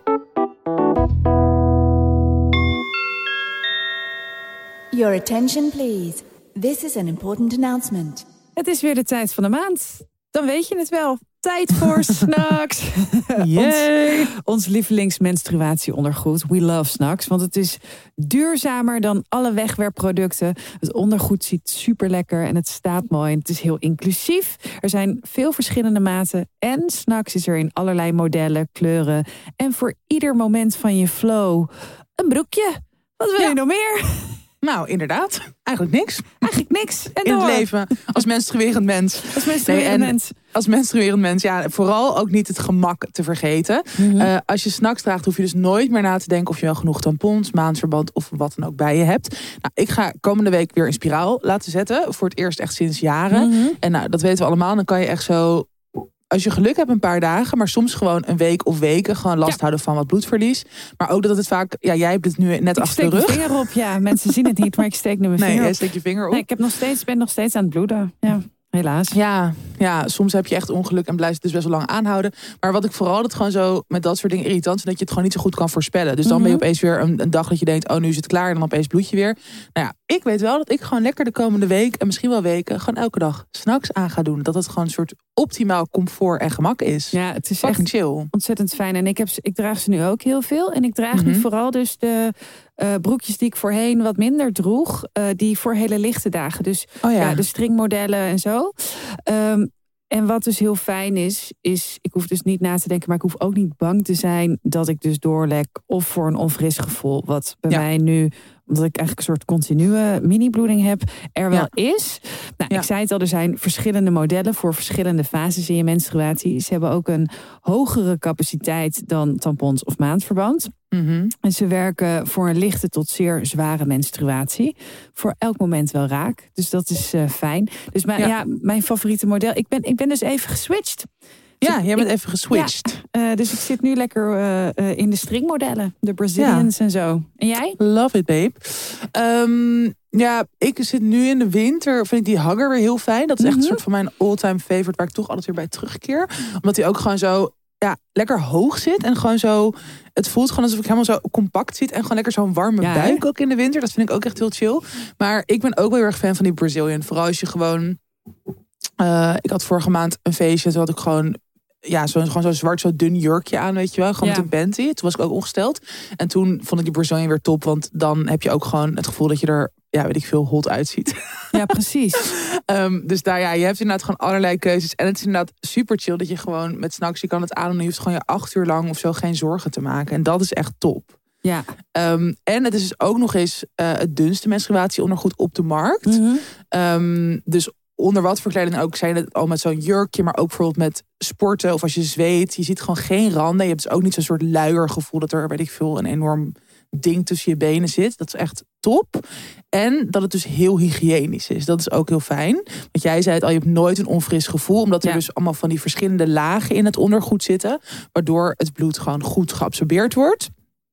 F: Your attention please. This is an important announcement.
C: Het is weer de tijd van de maand. Dan weet je het wel. Tijd voor Snacks. ons, ons lievelingsmenstruatieondergoed. We love Snacks. Want het is duurzamer dan alle wegwerpproducten. Het ondergoed ziet super lekker en het staat mooi. En het is heel inclusief. Er zijn veel verschillende maten. En Snacks is er in allerlei modellen, kleuren. En voor ieder moment van je flow een broekje. Wat wil
D: ja.
C: je nog meer?
D: Nou, inderdaad. Eigenlijk niks.
C: Eigenlijk niks. En
D: in
C: door.
D: het leven. Als menstruerend mens.
C: Als menstruerend
D: nee,
C: mens.
D: Als menstruerend mens, ja, vooral ook niet het gemak te vergeten. Mm-hmm. Uh, als je Snacks draagt, hoef je dus nooit meer na te denken of je wel genoeg tampons, maandverband of wat dan ook bij je hebt. Nou, ik ga komende week weer een spiraal laten zetten. Voor het eerst echt sinds jaren. Mm-hmm. En nou, dat weten we allemaal. Dan kan je echt zo, als je geluk hebt, een paar dagen, maar soms gewoon een week of weken gewoon last ja. houden van wat bloedverlies. Maar ook dat het vaak, ja, jij hebt het nu net
C: ik
D: achter de rug.
C: Ik steek mijn vinger op, ja. Mensen zien het niet, maar ik steek nu mijn
D: nee,
C: vinger op.
D: Nee, steek je vinger op.
C: Nee, ik heb nog steeds, ben nog steeds aan het bloeden, ja. Helaas.
D: Ja, ja, soms heb je echt ongeluk en blijft het dus best wel lang aanhouden. Maar wat ik vooral dat gewoon zo met dat soort dingen irritant vind, dat je het gewoon niet zo goed kan voorspellen. Dus dan mm-hmm. ben je opeens weer een, een dag dat je denkt, oh, nu is het klaar. En dan opeens bloed je weer. Nou ja, ik weet wel dat ik gewoon lekker de komende week en misschien wel weken gewoon elke dag Snacks aan ga doen. Dat het gewoon een soort optimaal comfort en gemak is.
C: Ja, het is
D: fucking
C: echt
D: chill.
C: Ontzettend fijn. En ik, heb, ik draag ze nu ook heel veel. En ik draag mm-hmm. nu vooral dus de uh, broekjes die ik voorheen wat minder droeg. Uh, die voor hele lichte dagen. Dus
D: oh ja.
C: Ja, de stringmodellen en zo. Um, en wat dus heel fijn is, is, ik hoef dus niet na te denken, maar ik hoef ook niet bang te zijn dat ik dus doorlek of voor een onfris gevoel, wat bij ja. mij nu, omdat ik eigenlijk een soort continue mini-bloeding heb, er wel ja. is. Nou, ja. Ik zei het al, er zijn verschillende modellen voor verschillende fases in je menstruatie. Ze hebben ook een hogere capaciteit dan tampons of maandverband.
D: Mm-hmm.
C: En ze werken voor een lichte tot zeer zware menstruatie. Voor elk moment wel raak. Dus dat is uh, fijn. Dus mijn, ja. ja, mijn favoriete model. Ik ben, ik ben dus even geswitcht.
D: Ja, jij bent ik, even geswitcht.
C: Ja, uh, dus ik zit nu lekker uh, uh, in de stringmodellen. De Brazilians ja. en zo. En jij?
D: Love it, babe. Um, ja, ik zit nu in de winter. Vind ik die hugger weer heel fijn. Dat is echt mm-hmm. een soort van mijn all-time favorite. Waar ik toch altijd weer bij terugkeer. Omdat hij ook gewoon zo ja, lekker hoog zit. En gewoon zo, het voelt gewoon alsof ik helemaal zo compact zit. En gewoon lekker zo'n warme ja, buik hè? Ook in de winter. Dat vind ik ook echt heel chill. Maar ik ben ook wel heel erg fan van die Brazilian. Vooral als je gewoon Uh, ik had vorige maand een feestje. Toen had ik gewoon ja, zo, gewoon zo'n zwart, zo dun jurkje aan, weet je wel. Gewoon ja. met een panty. Toen was ik ook ongesteld. En toen vond ik die Brazilian weer top. Want dan heb je ook gewoon het gevoel dat je er, ja, weet ik veel, hot uitziet.
C: Ja, precies.
D: um, dus daar, ja, je hebt inderdaad gewoon allerlei keuzes. En het is inderdaad super chill dat je gewoon met Snacks, je kan het aan en je hoeft gewoon je acht uur lang of zo geen zorgen te maken. En dat is echt top.
C: Ja.
D: Um, en het is dus ook nog eens uh, het dunste menstruatieondergoed op de markt.
C: Mm-hmm.
D: Um, dus onder wat voor kleding ook, zijn het al met zo'n jurkje, maar ook bijvoorbeeld met sporten of als je zweet. Je ziet gewoon geen randen. Je hebt dus ook niet zo'n soort luiergevoel dat er, weet ik veel, een enorm ding tussen je benen zit. Dat is echt top. En dat het dus heel hygiënisch is. Dat is ook heel fijn. Want jij zei het al, je hebt nooit een onfris gevoel. Omdat er ja. dus allemaal van die verschillende lagen in het ondergoed zitten. Waardoor het bloed gewoon goed geabsorbeerd wordt.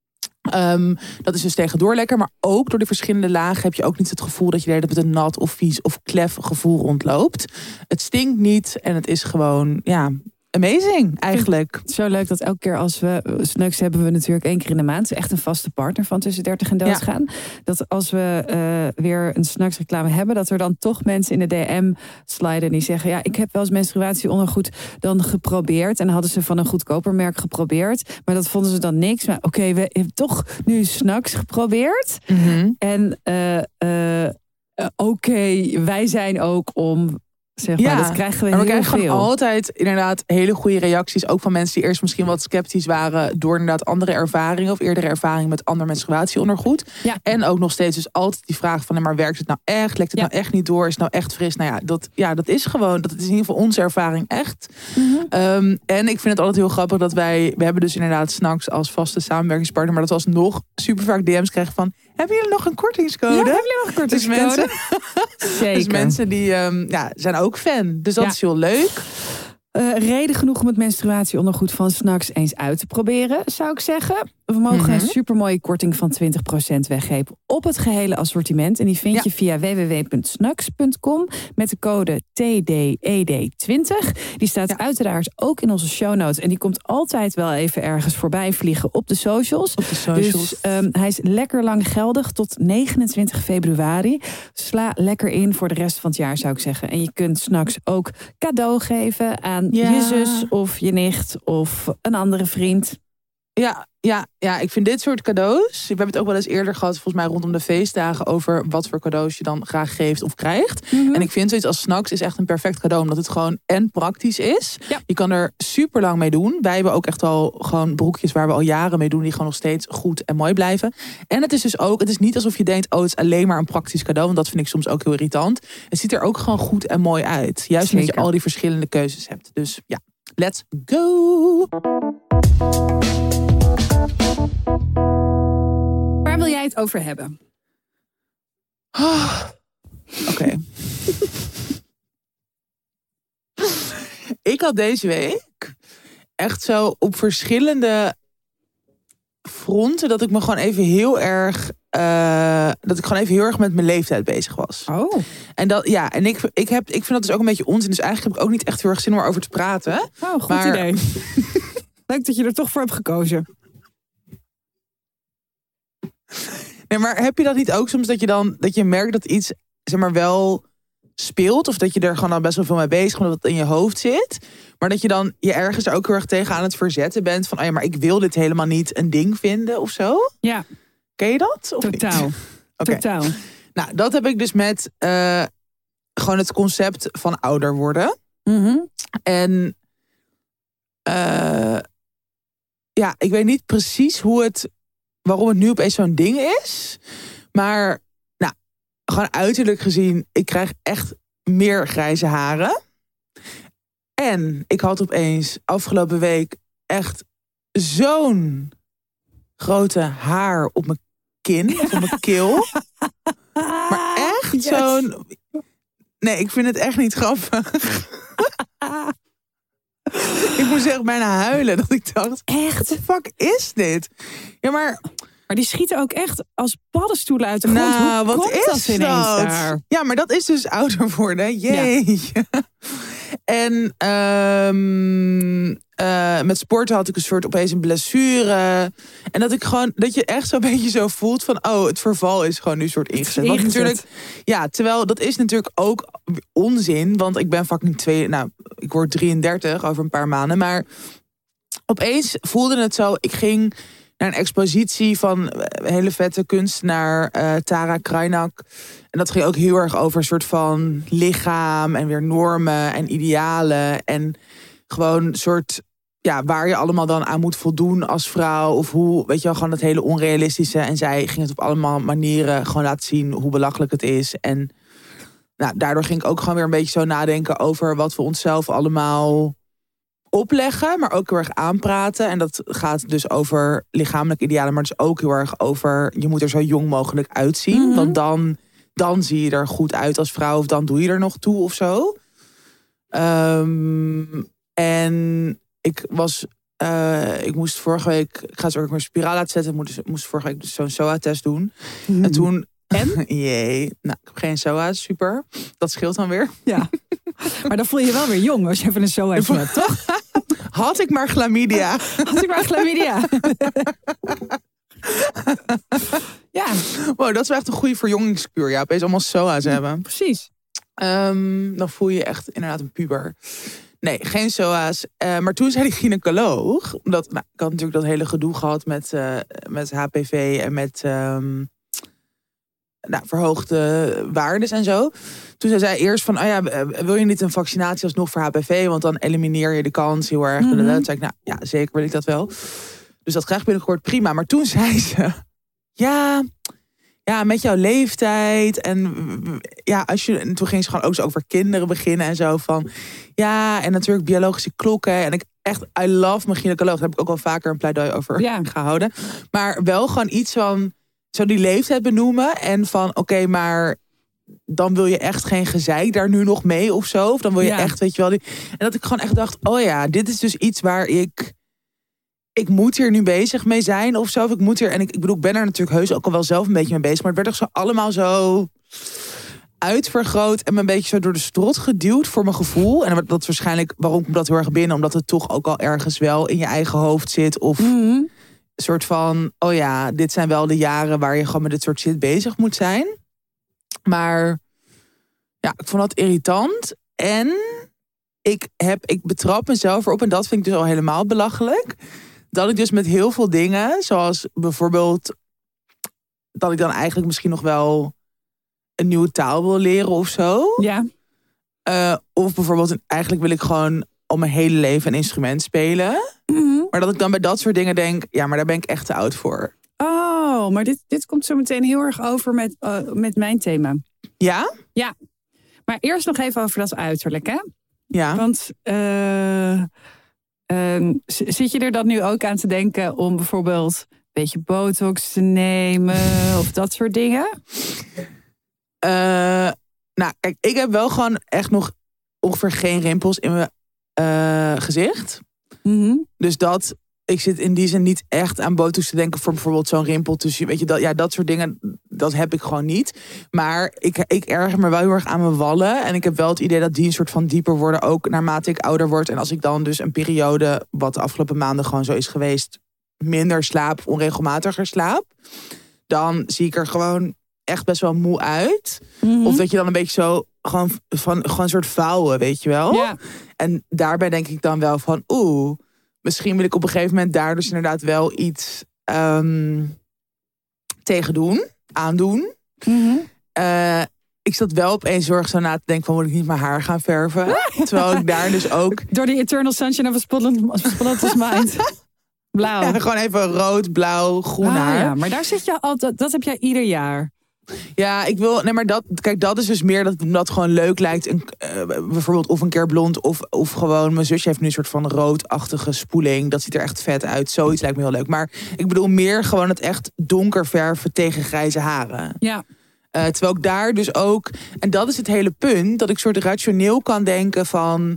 D: Um, dat is dus tegen doorlekker. Maar ook door de verschillende lagen heb je ook niet het gevoel dat je de hele tijd met een nat of vies of klef gevoel rondloopt. Het stinkt niet en het is gewoon, ja, amazing eigenlijk.
C: Zo leuk dat elke keer als we Snacks hebben we natuurlijk één keer in de maand. Het is echt een vaste partner van tussen dertig en doodgaan. Ja. Dat als we uh, weer een Snacks reclame hebben, dat er dan toch mensen in de D M sliden die zeggen, ja, ik heb wel eens menstruatieondergoed dan geprobeerd. En dan hadden ze van een goedkoper merk geprobeerd. Maar dat vonden ze dan niks. Maar oké, okay, we hebben toch nu Snacks geprobeerd.
D: Mm-hmm.
C: En uh, uh, uh, oké, okay, wij zijn ook om zeg maar,
D: ja,
C: dat krijgen we
D: maar we
C: heel
D: krijgen
C: veel.
D: altijd inderdaad hele goede reacties. Ook van mensen die eerst misschien wat sceptisch waren door inderdaad andere ervaringen of eerdere ervaringen met ander menstruatieondergoed.
C: Ja.
D: En ook nog steeds dus altijd die vraag van, maar werkt het nou echt? Lekt het ja. nou echt niet door? Is het nou echt fris? Nou ja, dat, ja, dat is gewoon, dat is in ieder geval onze ervaring echt.
C: Mm-hmm.
D: Um, en ik vind het altijd heel grappig dat wij, we hebben dus inderdaad Snacks als vaste samenwerkingspartner, maar dat we alsnog super vaak D M's krijgen van, hebben jullie nog een kortingscode?
C: Ja, hebben jullie nog een kortingscode?
D: Dus mensen
C: Zeker.
D: Dus mensen die um, ja, zijn ook fan. Dus dat ja. is heel leuk.
C: Uh, reden genoeg om het menstruatieondergoed van Snacks eens uit te proberen, zou ik zeggen. We mogen mm-hmm. een supermooie korting van twintig procent weggeven op het gehele assortiment. En die vind ja. je via w w w punt snacks punt com met de code T D E D twintig. Die staat ja. uiteraard ook in onze show notes. En die komt altijd wel even ergens voorbij vliegen op de socials.
D: Op de socials.
C: Dus um, hij is lekker lang geldig tot negenentwintig februari. Sla lekker in voor de rest van het jaar, zou ik zeggen. En je kunt Snacks ook cadeau geven aan ja. je zus of je nicht of een andere vriend.
D: Ja, ja, ja, ik vind dit soort cadeaus... We hebben het ook wel eens eerder gehad, volgens mij rondom de feestdagen... over wat voor cadeaus je dan graag geeft of krijgt. Mm-hmm. En ik vind zoiets als Snacks is echt een perfect cadeau... omdat het gewoon en praktisch is. Ja. Je kan er super lang mee doen. Wij hebben ook echt wel gewoon broekjes waar we al jaren mee doen... die gewoon nog steeds goed en mooi blijven. En het is dus ook, het is niet alsof je denkt... oh, het is alleen maar een praktisch cadeau... want dat vind ik soms ook heel irritant. Het ziet er ook gewoon goed en mooi uit. Juist Zeker. Omdat je al die verschillende keuzes hebt. Dus ja, let's go!
C: Waar wil jij het over hebben?
D: Oh, Oké. Okay. Ik had deze week echt zo op verschillende fronten... dat ik me gewoon even heel erg... Uh, dat ik gewoon even heel erg met mijn leeftijd bezig was.
C: Oh.
D: En dat, ja, en ik, ik, heb, ik vind dat dus ook een beetje onzin. Dus eigenlijk heb ik ook niet echt heel erg zin om erover te praten.
C: Oh, goed
D: maar...
C: idee. Leuk dat je er toch voor hebt gekozen.
D: Nee, maar heb je dat niet ook soms dat je dan dat je merkt dat iets zeg maar wel speelt of dat je er gewoon al best wel veel mee bezig bent, dat het in je hoofd zit, maar dat je dan je ergens er ook heel erg tegen aan het verzetten bent van, oh ja, maar ik wil dit helemaal niet een ding vinden of zo?
C: Ja.
D: Ken je dat? Of
C: Totaal.
D: Okay.
C: Totaal.
D: Nou, dat heb ik dus met uh, gewoon het concept van ouder worden.
C: Mm-hmm.
D: En uh, ja, ik weet niet precies hoe het waarom het nu opeens zo'n ding is. Maar, nou, gewoon uiterlijk gezien, ik krijg echt meer grijze haren. En ik had opeens afgelopen week echt zo'n grote haar op mijn kin, op mijn keel. Maar echt yes. zo'n... Nee, ik vind het echt niet grappig. Ik moest echt bijna huilen. Dat ik dacht,
C: echt?
D: What the fuck is dit? Ja, maar...
C: Maar die schieten ook echt als paddenstoelen uit de grond.
D: Nou,
C: Hoe
D: wat
C: komt
D: is
C: dat ineens
D: dat?
C: daar?
D: Ja, maar dat is dus ouder worden. Jee. Ja. En um, uh, met sporten had ik een soort opeens een blessure. En dat ik gewoon, dat je echt zo'n beetje zo voelt van, oh, het verval is gewoon nu soort ingezet. Want natuurlijk, ja, terwijl dat is natuurlijk ook onzin. Want ik ben fucking twee, nou, ik word drieëndertig over een paar maanden. Maar opeens voelde het zo, ik ging naar een expositie van een hele vette kunstenaar, uh, Tara Krajnak. En dat ging ook heel erg over een soort van lichaam en weer normen en idealen. En gewoon een soort, ja, waar je allemaal dan aan moet voldoen als vrouw. Of hoe, weet je wel, gewoon dat hele onrealistische. En zij ging het op allemaal manieren gewoon laten zien hoe belachelijk het is. En nou, daardoor ging ik ook gewoon weer een beetje zo nadenken over wat we onszelf allemaal opleggen, maar ook heel erg aanpraten. En dat gaat dus over lichamelijke idealen, maar dus ook heel erg over, je moet er zo jong mogelijk uitzien. Mm-hmm. Want dan, dan zie je er goed uit als vrouw, of dan doe je er nog toe of zo. Um, en ik was, uh, ik moest vorige week, ik ga zo ook mijn spiraal laten zetten, moest, moest vorige week dus zo'n S O A-test doen. Mm-hmm. En toen,
C: en?
D: Jee, nou, ik heb geen S O A, super. Dat scheelt dan weer.
C: Ja. Maar dan voel je je wel weer jong als je even een S O A hebt, toch?
D: Had ik maar chlamydia.
C: Had ik maar chlamydia. Ja.
D: Wow, dat is wel echt een goede verjongingskuur. Ja, opeens allemaal S O A's hebben.
C: Precies.
D: Um, dan voel je je echt inderdaad een puber. Nee, geen S O A's. Uh, maar toen zei die gynaecoloog, omdat nou, ik had natuurlijk dat hele gedoe gehad met, uh, met H P V en met um, nou, verhoogde waardes en zo. Toen zei zij eerst van, oh ja, wil je niet een vaccinatie alsnog voor H P V? Want dan elimineer je de kans heel erg. Mm-hmm. Toen zei ik, nou ja, zeker wil ik dat wel. Dus dat krijg ik binnenkort prima. Maar toen zei ze, ja, ja, met jouw leeftijd. En ja, als je, en toen ging ze gewoon ook zo over kinderen beginnen en zo van, ja, en natuurlijk biologische klokken. En ik echt, I love mijn gynaecoloog. Daar heb ik ook al vaker een pleidooi over ja. gehouden. Maar wel gewoon iets van, zo die leeftijd benoemen. En van, oké, okay, maar dan wil je echt geen gezeik daar nu nog mee of zo. Of dan wil je
C: ja.
D: echt, weet je wel. Die, en dat ik gewoon echt dacht, oh ja, dit is dus iets waar ik... Ik moet hier nu bezig mee zijn of zo. Of ik moet hier, en ik, ik bedoel, ik ben er natuurlijk heus ook al wel zelf een beetje mee bezig. Maar het werd toch zo allemaal zo uitvergroot en me een beetje zo door de strot geduwd voor mijn gevoel. En dat is waarschijnlijk, waarom komt dat heel erg binnen? Omdat het toch ook al ergens wel in je eigen hoofd zit. Of
C: Mm-hmm.
D: een soort van, oh ja, dit zijn wel de jaren waar je gewoon met dit soort shit bezig moet zijn. Maar ja, ik vond dat irritant. En ik, heb, ik betrap mezelf erop, en dat vind ik dus al helemaal belachelijk, dat ik dus met heel veel dingen, zoals bijvoorbeeld dat ik dan eigenlijk misschien nog wel een nieuwe taal wil leren of zo.
C: Ja.
D: Uh, of bijvoorbeeld, eigenlijk wil ik gewoon al mijn hele leven een instrument spelen.
C: Mm-hmm.
D: Maar dat ik dan bij dat soort dingen denk, ja, maar daar ben ik echt te oud voor.
C: Oh, maar dit, dit komt zo meteen heel erg over met, uh, met mijn thema.
D: Ja?
C: Ja. Maar eerst nog even over dat uiterlijk, hè?
D: Ja.
C: Want uh, uh, zit je er dan nu ook aan te denken om bijvoorbeeld een beetje botox te nemen of dat soort dingen?
D: Uh, nou, kijk, ik heb wel gewoon echt nog ongeveer geen rimpels in mijn uh, gezicht.
C: Mm-hmm.
D: Dus dat, ik zit in die zin niet echt aan botox te denken voor bijvoorbeeld zo'n rimpel tussen, weet je, dat, ja, dat soort dingen, dat heb ik gewoon niet. Maar ik, ik erger me wel heel erg aan mijn wallen. En ik heb wel het idee dat die een soort van dieper worden, ook naarmate ik ouder word. En als ik dan dus een periode, wat de afgelopen maanden gewoon zo is geweest, minder slaap, onregelmatiger slaap, dan zie ik er gewoon echt best wel moe uit.
C: Mm-hmm.
D: Of dat je dan een beetje zo gewoon van gewoon een soort vouwen, weet je wel.
C: Ja.
D: En daarbij denk ik dan wel van, oeh, misschien wil ik op een gegeven moment daar dus inderdaad wel iets um, tegen doen, aandoen.
C: Mm-hmm.
D: Uh, ik zat wel opeens zorg zo na te denken van, moet ik niet mijn haar gaan verven? Terwijl ik daar dus ook...
C: Door die Eternal Sunshine of a Spotless Mind. Blauw.
D: Ja, gewoon even rood, blauw, groen
C: ah,
D: haar.
C: Ja, maar daar zit je altijd, dat heb jij ieder jaar.
D: Ja, ik wil, nee, maar dat, kijk, dat is dus meer dat het dat gewoon leuk lijkt. Een, uh, bijvoorbeeld of een keer blond of, of gewoon, mijn zusje heeft nu een soort van roodachtige spoeling. Dat ziet er echt vet uit. Zoiets lijkt me heel leuk. Maar ik bedoel meer gewoon het echt donker verven tegen grijze haren.
C: Ja.
D: Uh, terwijl ik daar dus ook, en dat is het hele punt, dat ik soort rationeel kan denken van,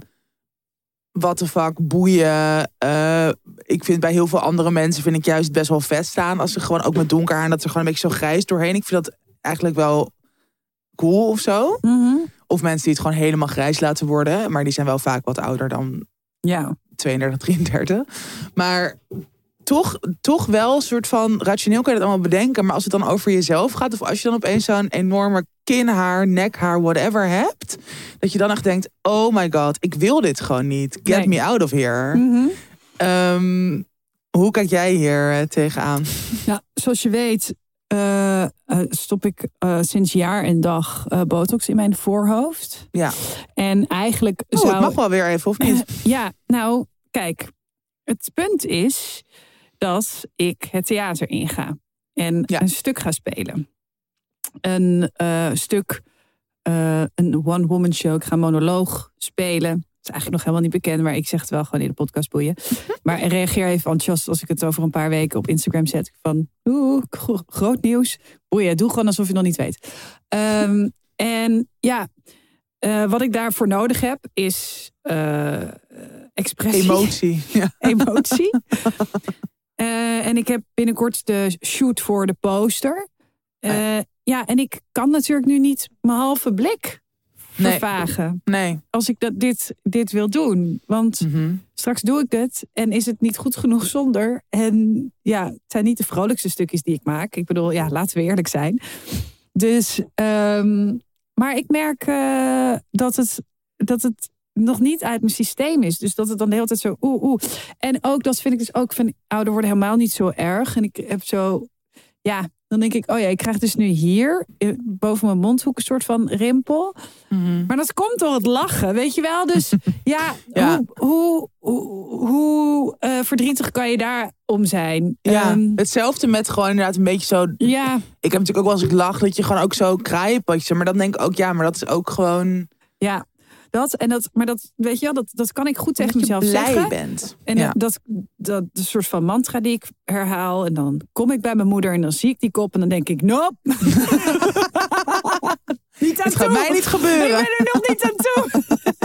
D: what the fuck, boeien. Uh, ik vind bij heel veel andere mensen vind ik juist best wel vet staan als ze gewoon ook met donker haar en dat er gewoon een beetje zo grijs doorheen. Ik vind dat eigenlijk wel cool of zo.
C: Mm-hmm.
D: Of mensen die het gewoon helemaal grijs laten worden, maar die zijn wel vaak wat ouder dan
C: ja.
D: tweeëndertig, drieëndertig. Maar toch, toch wel een soort van rationeel kan je dat allemaal bedenken. Maar als het dan over jezelf gaat, of als je dan opeens zo'n enorme kinhaar, nekhaar, whatever hebt, dat je dan echt denkt, oh my god, ik wil dit gewoon niet. Get
C: nee.
D: me out of here.
C: Mm-hmm.
D: Um, hoe kijk jij hier uh, tegenaan?
C: Ja, zoals je weet uh, uh, stop ik uh, sinds jaar en dag uh, botox in mijn voorhoofd.
D: Ja.
C: En eigenlijk
D: oh,
C: zou...
D: het mag wel weer even, of niet?
C: Uh, ja, nou, kijk. Het punt is dat ik het theater inga. En ja. een stuk ga spelen. Een uh, stuk, uh, een one-woman show. Ik ga een monoloog spelen. Dat is eigenlijk nog helemaal niet bekend, maar ik zeg het wel gewoon in de podcast boeien. Maar reageer even enthousiast als ik het over een paar weken op Instagram zet. Van, oeh, gro- groot nieuws. Boeien, doe gewoon alsof je het nog niet weet. Um, en ja, uh, wat ik daarvoor nodig heb is uh, expressie.
D: Emotie. Ja.
C: Emotie. uh, en ik heb binnenkort de shoot voor de poster. Uh, ja, en ik kan natuurlijk nu niet mijn halve blik vervagen.
D: Nee. nee.
C: Als ik dat, dit, dit wil doen. Want mm-hmm. straks doe ik het en is het niet goed genoeg zonder. En ja, het zijn niet de vrolijkste stukjes die ik maak. Ik bedoel, ja, laten we eerlijk zijn. Dus, um, maar ik merk uh, dat, het, dat het nog niet uit mijn systeem is. Dus dat het dan de hele tijd zo oeh, oeh. En ook, dat vind ik dus ook van ouder worden helemaal niet zo erg. En ik heb zo, ja, dan denk ik, oh ja, ik krijg dus nu hier boven mijn mondhoek een soort van rimpel. Mm-hmm. Maar dat komt door het lachen, weet je wel? Dus ja, ja. hoe, hoe, hoe, hoe uh, verdrietig kan je daar om zijn?
D: Ja,
C: um,
D: hetzelfde met gewoon inderdaad een beetje zo.
C: Ja.
D: Ik heb natuurlijk ook wel als ik lach dat je gewoon ook zo kraaienpatjes. Maar dan denk ik ook, ja, maar dat is ook gewoon.
C: Ja. Dat, en dat, maar dat, weet je wel, dat, dat kan ik goed tegen mezelf
D: blij
C: zeggen.
D: Bent.
C: En
D: ja.
C: dat, dat, dat soort van mantra die ik herhaal. En dan kom ik bij mijn moeder en dan zie ik die kop en dan denk ik, nope. Niet aan
D: Dat gaat mij niet gebeuren.
C: Ik ben er nog niet aan toe.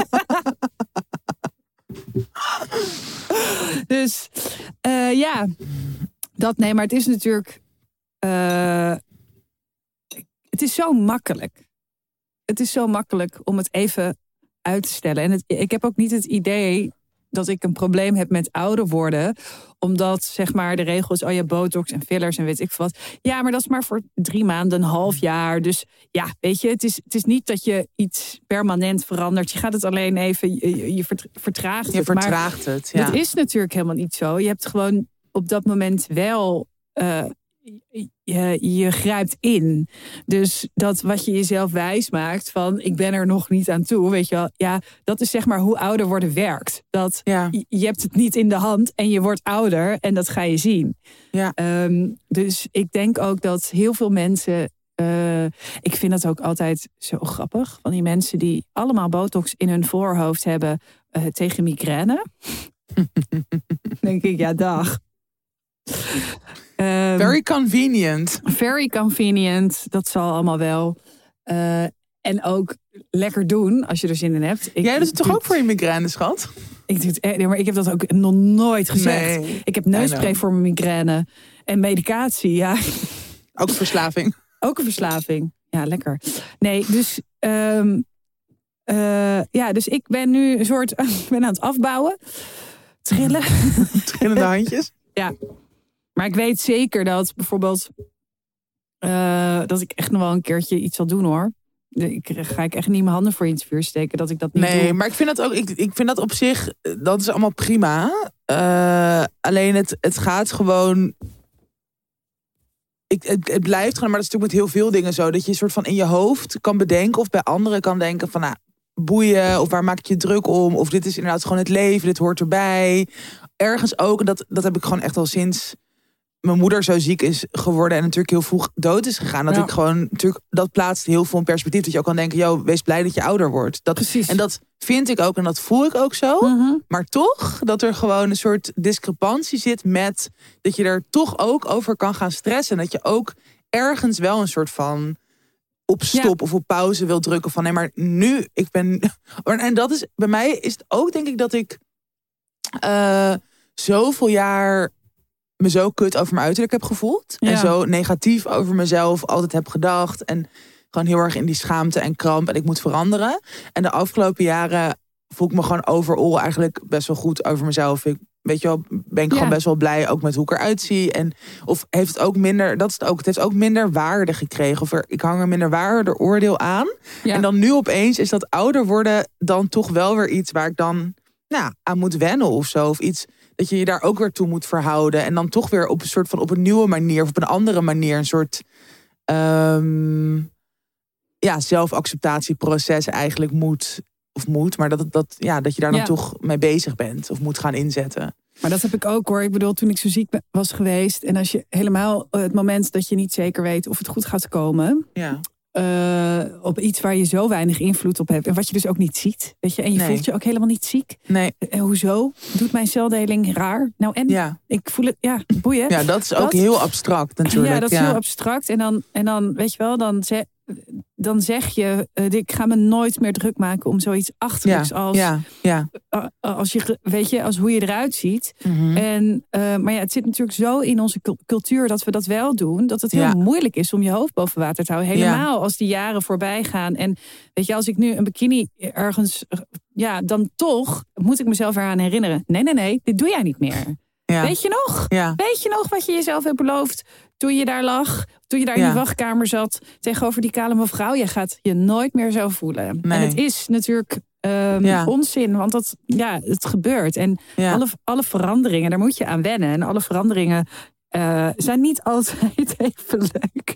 C: Dus uh, ja, dat nee, maar het is natuurlijk... Uh, het is zo makkelijk. Het is zo makkelijk om het even uit te stellen. En het, ik heb ook niet het idee dat ik een probleem heb met ouder worden. Omdat, zeg maar, de regel is... oh ja, botox en fillers en weet ik veel wat. Ja, maar dat is maar voor drie maanden, een half jaar. Dus ja, weet je, het is, het is niet dat je iets permanent verandert. Je gaat het alleen even... Je, je vertraagt het.
D: Je vertraagt
C: maar
D: het, ja.
C: Dat is natuurlijk helemaal niet zo. Je hebt gewoon op dat moment wel... Uh, Je, je grijpt in. Dus dat wat je jezelf wijs maakt van ik ben er nog niet aan toe, weet je wel. Ja, dat is zeg maar hoe ouder worden werkt. Dat
D: ja.
C: je, je hebt het niet in de hand en je wordt ouder en dat ga je zien.
D: Ja.
C: Um, dus ik denk ook dat heel veel mensen... Uh, ik vind dat ook altijd zo grappig. Van die mensen die allemaal botox in hun voorhoofd hebben uh, tegen migraine. denk ik, ja dag.
D: Um, very convenient.
C: Very convenient. Dat zal allemaal wel. Uh, en ook lekker doen als je er zin in hebt.
D: Ik, Jij doet het toch ook voor je migraine, schat?
C: Ik, doe het, nee, maar ik heb dat ook nog nooit gezegd. Nee, ik heb neusspray voor mijn migraine. En medicatie, ja.
D: Ook een verslaving.
C: Ook een verslaving. Ja, lekker. Nee, dus... Um, uh, ja, dus ik ben nu een soort... ik ben aan het afbouwen. Trillen.
D: Trillende handjes.
C: Ja. Maar ik weet zeker dat bijvoorbeeld... Uh, dat ik echt nog wel een keertje iets zal doen, hoor. Ik ga ik echt niet mijn handen voor je in het vuur steken dat ik dat niet
D: nee,
C: doe.
D: Nee, maar ik vind dat ook... Ik, ik vind dat op zich... Dat is allemaal prima. Uh, alleen het, het gaat gewoon... Ik, het, het blijft gewoon... Maar dat is natuurlijk met heel veel dingen zo. Dat je een soort van in je hoofd kan bedenken... Of bij anderen kan denken van... Nou, boeien, of waar maak ik je druk om? Of dit is inderdaad gewoon het leven, dit hoort erbij. Ergens ook, dat, dat heb ik gewoon echt al sinds... mijn moeder zo ziek is geworden en natuurlijk heel vroeg dood is gegaan. Dat ja. ik gewoon, natuurlijk, dat plaatst heel veel in perspectief. Dat je ook kan denken, joh, wees blij dat je ouder wordt. Dat,
C: Precies.
D: En dat vind ik ook en dat voel ik ook zo.
C: Mm-hmm.
D: Maar toch, dat er gewoon een soort discrepantie zit met... dat je er toch ook over kan gaan stressen. En dat je ook ergens wel een soort van... op stop ja. of op pauze wil drukken. Van nee, maar nu, ik ben... En dat is, bij mij is het ook denk ik dat ik... Uh, zoveel jaar... me zo kut over mijn uiterlijk heb gevoeld. Ja. En zo negatief over mezelf altijd heb gedacht. En gewoon heel erg in die schaamte en kramp. En ik moet veranderen. En de afgelopen jaren voel ik me gewoon overal eigenlijk best wel goed over mezelf. Ik, weet je wel, ben ik ja. gewoon best wel blij ook met hoe ik eruit zie. En of heeft het ook minder, dat is het ook, het heeft ook minder waarde gekregen. Of er, ik hang er minder waarde oordeel aan. Ja. En dan nu opeens is dat ouder worden dan toch wel weer iets waar ik dan nou, aan moet wennen of zo. Of iets... dat je je daar ook weer toe moet verhouden. En dan toch weer op een soort van op een nieuwe manier... of op een andere manier een soort... Um, ja, zelfacceptatieproces eigenlijk moet... of moet, maar dat, dat, ja, dat je daar dan ja. toch mee bezig bent... of moet gaan inzetten.
C: Maar dat heb ik ook, hoor. Ik bedoel, toen ik zo ziek was geweest... en als je helemaal het moment dat je niet zeker weet... of het goed gaat komen...
D: Ja.
C: Uh, op iets waar je zo weinig invloed op hebt. En wat je dus ook niet ziet. Weet je? En je nee. voelt je ook helemaal niet ziek.
D: Nee.
C: Uh, hoezo? Doet mijn celdeling raar? Nou en? Ja. Ik voel het, ja, boeien.
D: Ja, dat is ook dat, heel abstract natuurlijk.
C: Ja, dat is
D: ja.
C: heel abstract. En dan, en dan weet je wel, dan, ze, dan zeg je... Uh, ik ga me nooit meer druk maken om zoiets achterlijks
D: ja.
C: als...
D: Ja. Ja.
C: Uh, als je, weet je, als hoe je eruit ziet.
D: Mm-hmm.
C: En, uh, maar ja, het zit natuurlijk zo in onze cultuur dat we dat wel doen. Dat het heel
D: ja. moeilijk
C: is om je hoofd boven water te houden. Helemaal ja. als die jaren voorbij gaan. En weet je, als ik nu een bikini ergens... Ja, dan toch moet ik mezelf eraan herinneren. Nee, nee, nee, dit doe jij niet meer. Ja. Weet je nog?
D: Ja.
C: Weet je nog wat je jezelf hebt beloofd toen je daar lag? Toen je daar in ja. die wachtkamer zat tegenover die kale mevrouw. Je gaat je nooit meer zo voelen.
D: Nee.
C: En het is natuurlijk um, ja. onzin, want dat, ja, het gebeurt. En
D: ja.
C: alle, alle veranderingen, daar moet je aan wennen. En alle veranderingen uh, zijn niet altijd even leuk.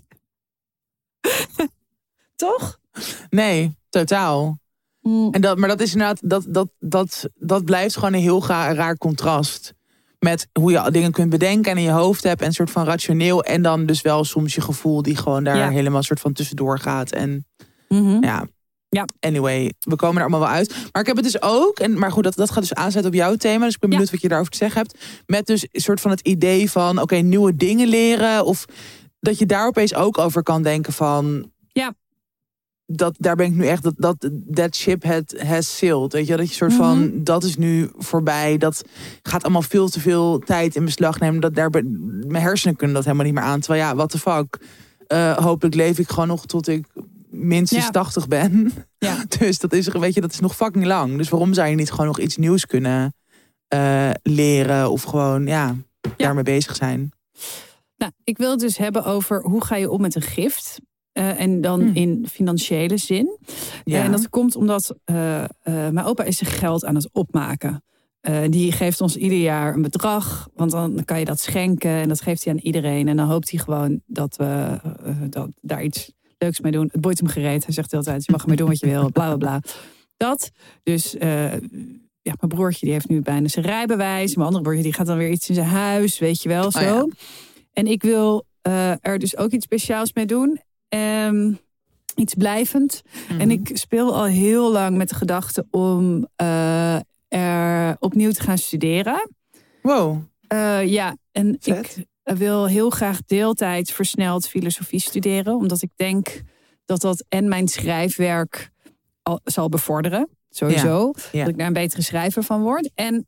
C: Toch?
D: Nee, totaal.
C: Mm.
D: En dat, maar dat is inderdaad, dat, dat, dat, dat blijft gewoon een heel ga, raar contrast. Met hoe je dingen kunt bedenken en in je hoofd hebt. En een soort van rationeel. En dan dus wel soms je gevoel die gewoon daar ja. helemaal een soort van tussendoor gaat. En
C: mm-hmm.
D: ja.
C: ja.
D: Anyway, we komen er allemaal wel uit. Maar ik heb het dus ook. En, maar goed, dat, dat gaat dus aanzetten op jouw thema. Dus ik ben benieuwd ja. wat je daarover te zeggen hebt. Met dus een soort van het idee van oké, okay, nieuwe dingen leren. Of dat je daar opeens ook over kan denken van...
C: Ja.
D: dat daar ben ik nu echt, dat, dat that ship had, has sailed. Weet je, dat je soort van, mm-hmm. dat is nu voorbij. Dat gaat allemaal veel te veel tijd in beslag nemen. Dat daar, mijn hersenen kunnen dat helemaal niet meer aan. Terwijl ja, what the fuck. Uh, hopelijk leef ik gewoon nog tot ik minstens ja. tachtig ben. Ja. Dus dat is, weet je, dat is nog fucking lang. Dus waarom zou je niet gewoon nog iets nieuws kunnen uh, leren of gewoon, ja, ja, daarmee bezig zijn?
C: Nou, ik wil het dus hebben over hoe ga je om met een gift. Uh, en dan hmm. in financiële zin. Ja. Uh, en dat komt omdat uh, uh, mijn opa is zijn geld aan het opmaken. Uh, die geeft ons ieder jaar een bedrag. Want dan kan je dat schenken. En dat geeft hij aan iedereen. En dan hoopt hij gewoon dat we uh, dat, daar iets leuks mee doen. Het boeit hem gereed. Hij zegt de hele tijd, je mag ermee doen wat je wil. Bla bla bla. Dat. Dus uh, ja, mijn broertje die heeft nu bijna zijn rijbewijs. Mijn andere broertje die gaat dan weer iets in zijn huis. Weet je wel, zo. Oh ja. En ik wil uh, er dus ook iets speciaals mee doen. Um, iets blijvend. Mm-hmm. En ik speel al heel lang met de gedachte om uh, er opnieuw te gaan studeren.
D: Wow.
C: Uh, ja, en Vet. ik wil heel graag deeltijds versneld filosofie studeren. Omdat ik denk dat dat en mijn schrijfwerk al, zal bevorderen. Sowieso. Ja. Ja. Dat ik daar een betere schrijver van word. En,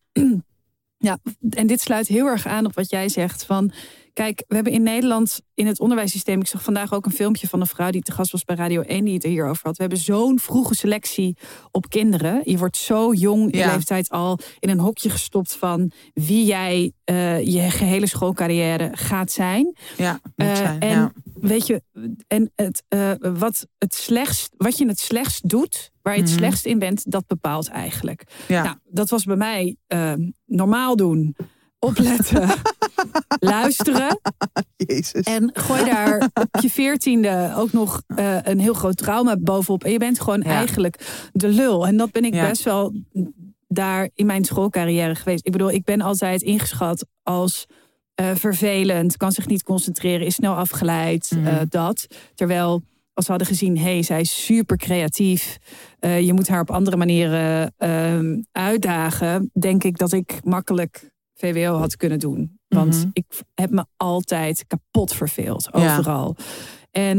C: ja, en dit sluit heel erg aan op wat jij zegt van... Kijk, we hebben in Nederland in het onderwijssysteem... Ik zag vandaag ook een filmpje van een vrouw die te gast was bij Radio één... die het er hierover had. We hebben zo'n vroege selectie op kinderen. Je wordt zo jong in ja. leeftijd al in een hokje gestopt van... wie jij uh, je gehele schoolcarrière gaat zijn.
D: Ja, moet uh, zijn.
C: En
D: ja.
C: weet je, en het, uh, wat, het slechtst, wat je het slechtst doet... waar je het mm-hmm. slechtst in bent, dat bepaalt eigenlijk. Ja. Nou, dat was bij mij uh, normaal doen... opletten, luisteren.
D: Jezus.
C: En gooi daar op je veertiende ook nog uh, een heel groot trauma bovenop. En je bent gewoon ja. eigenlijk de lul. En dat ben ik ja. best wel daar in mijn schoolcarrière geweest. Ik bedoel, ik ben altijd ingeschat als uh, vervelend, kan zich niet concentreren, is snel afgeleid, mm. uh, dat. Terwijl als we hadden gezien, hé, hey, zij is super creatief. Uh, je moet haar op andere manieren uh, uitdagen. Denk ik dat ik makkelijk V W O had kunnen doen. Want mm-hmm. ik heb me altijd kapot verveeld. Overal. Ja. En,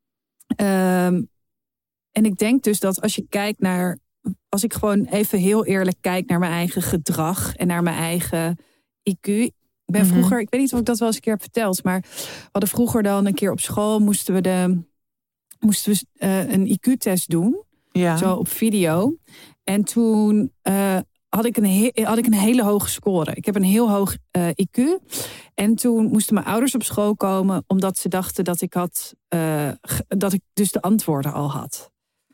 C: um, en ik denk dus dat als je kijkt naar... Als ik gewoon even heel eerlijk kijk naar mijn eigen gedrag. En naar mijn eigen I Q. Ik ben mm-hmm. vroeger... Ik weet niet of ik dat wel eens een keer heb verteld. Maar we hadden vroeger dan een keer op school... Moesten we, de, moesten we uh, een I Q-test doen. Ja. Zo op video. En toen... Uh, Had ik, een he- had ik een hele hoge score. Ik heb een heel hoog uh, I Q. En toen moesten mijn ouders op school komen... omdat ze dachten dat ik had... Uh, g- dat ik dus de antwoorden al had.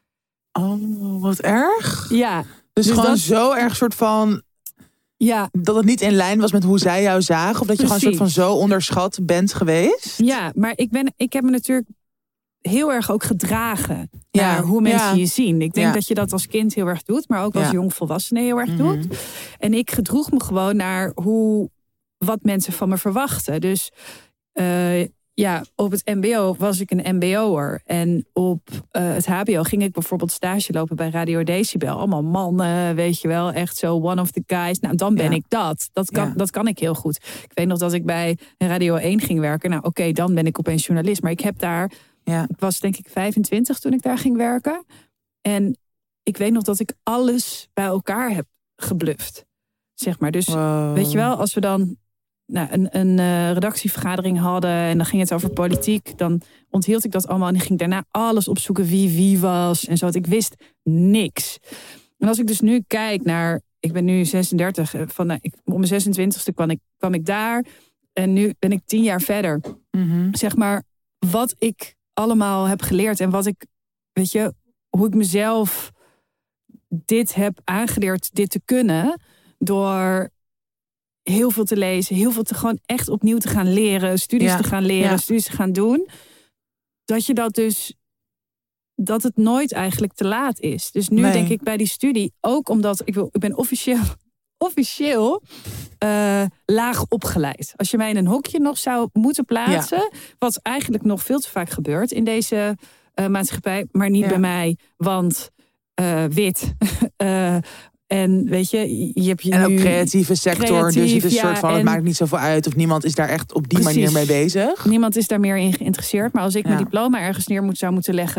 D: Oh, wat erg.
C: Ja.
D: Dus, dus gewoon dat... zo erg soort van...
C: Ja.
D: Dat het niet in lijn was met hoe zij jou zagen? Of dat je Precies. gewoon soort van zo onderschat bent geweest?
C: Ja, maar ik, ben, ik heb me natuurlijk... heel erg ook gedragen ja. naar hoe mensen ja. je zien. Ik denk ja. dat je dat als kind heel erg doet, maar ook als ja. jongvolwassene heel erg mm-hmm. doet. En ik gedroeg me gewoon naar hoe wat mensen van me verwachten. Dus uh, ja, op het M B O was ik een M B O'er. En op uh, het H B O ging ik bijvoorbeeld stage lopen bij Radio Decibel. Allemaal mannen, weet je wel. Echt zo one of the guys. Nou, dan ben ja. ik dat. Dat kan, ja. dat kan ik heel goed. Ik weet nog dat ik bij Radio één ging werken. Nou, oké, okay, dan ben ik opeens journalist. Maar ik heb daar... Ja. Ik was denk ik vijfentwintig toen ik daar ging werken. En ik weet nog dat ik alles bij elkaar heb gebluft. Zeg maar. Dus wow. weet je wel, als we dan nou, een, een uh, redactievergadering hadden... en dan ging het over politiek... dan onthield ik dat allemaal en ik ging daarna alles opzoeken... wie wie was en zo. Want ik wist niks. En als ik dus nu kijk naar... Ik ben nu zesendertig. Van, nou, ik, op mijn zesentwintigste kwam ik, kwam ik daar. En nu ben ik tien jaar verder. Mm-hmm. Zeg maar, wat ik... allemaal heb geleerd en wat ik, weet je, hoe ik mezelf dit heb aangeleerd, dit te kunnen, door heel veel te lezen, heel veel te gewoon echt opnieuw te gaan leren, studies ja. te gaan leren, ja. studies te gaan doen, dat je dat dus, dat het nooit eigenlijk te laat is. Dus nu nee. denk ik bij die studie, ook omdat ik wil, ik ben officieel, officieel uh, laag opgeleid. Als je mij in een hokje nog zou moeten plaatsen... Ja. wat eigenlijk nog veel te vaak gebeurt in deze uh, maatschappij... maar niet ja. bij mij, want uh, wit... uh, en weet je, je hebt je
D: En
C: nu
D: ook creatieve sector,
C: creatief,
D: dus het is
C: ja,
D: soort van... het maakt niet zoveel uit of niemand is daar echt op die Precies. manier mee bezig.
C: Niemand is daar meer in geïnteresseerd. Maar als ik ja. mijn diploma ergens neer moet, zou moeten leggen...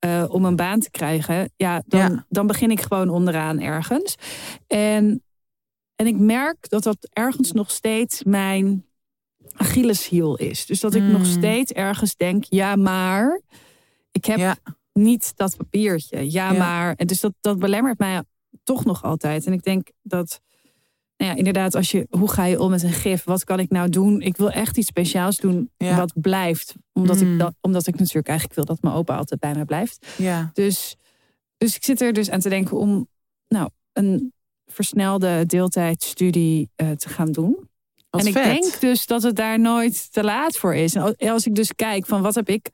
C: uh, om een baan te krijgen. Ja dan, ja, dan begin ik gewoon onderaan ergens. En, en ik merk dat dat ergens nog steeds mijn Achilleshiel is. Dus dat ik mm. nog steeds ergens denk, ja maar, ik heb ja. niet dat papiertje. Ja, ja. maar, en dus dat, dat belemmert mij toch nog altijd. En ik denk dat, nou ja, inderdaad, als je, hoe ga je om met een gif? Wat kan ik nou doen? Ik wil echt iets speciaals doen ja. wat blijft. Omdat, mm. ik dat, omdat ik natuurlijk eigenlijk wil dat mijn opa altijd bij mij blijft.
D: Ja.
C: Dus, dus ik zit er dus aan te denken om nou, een versnelde deeltijdstudie uh, te gaan doen.
D: Wat
C: en ik
D: vet.
C: denk dus dat het daar nooit te laat voor is. En als ik dus kijk van wat heb ik...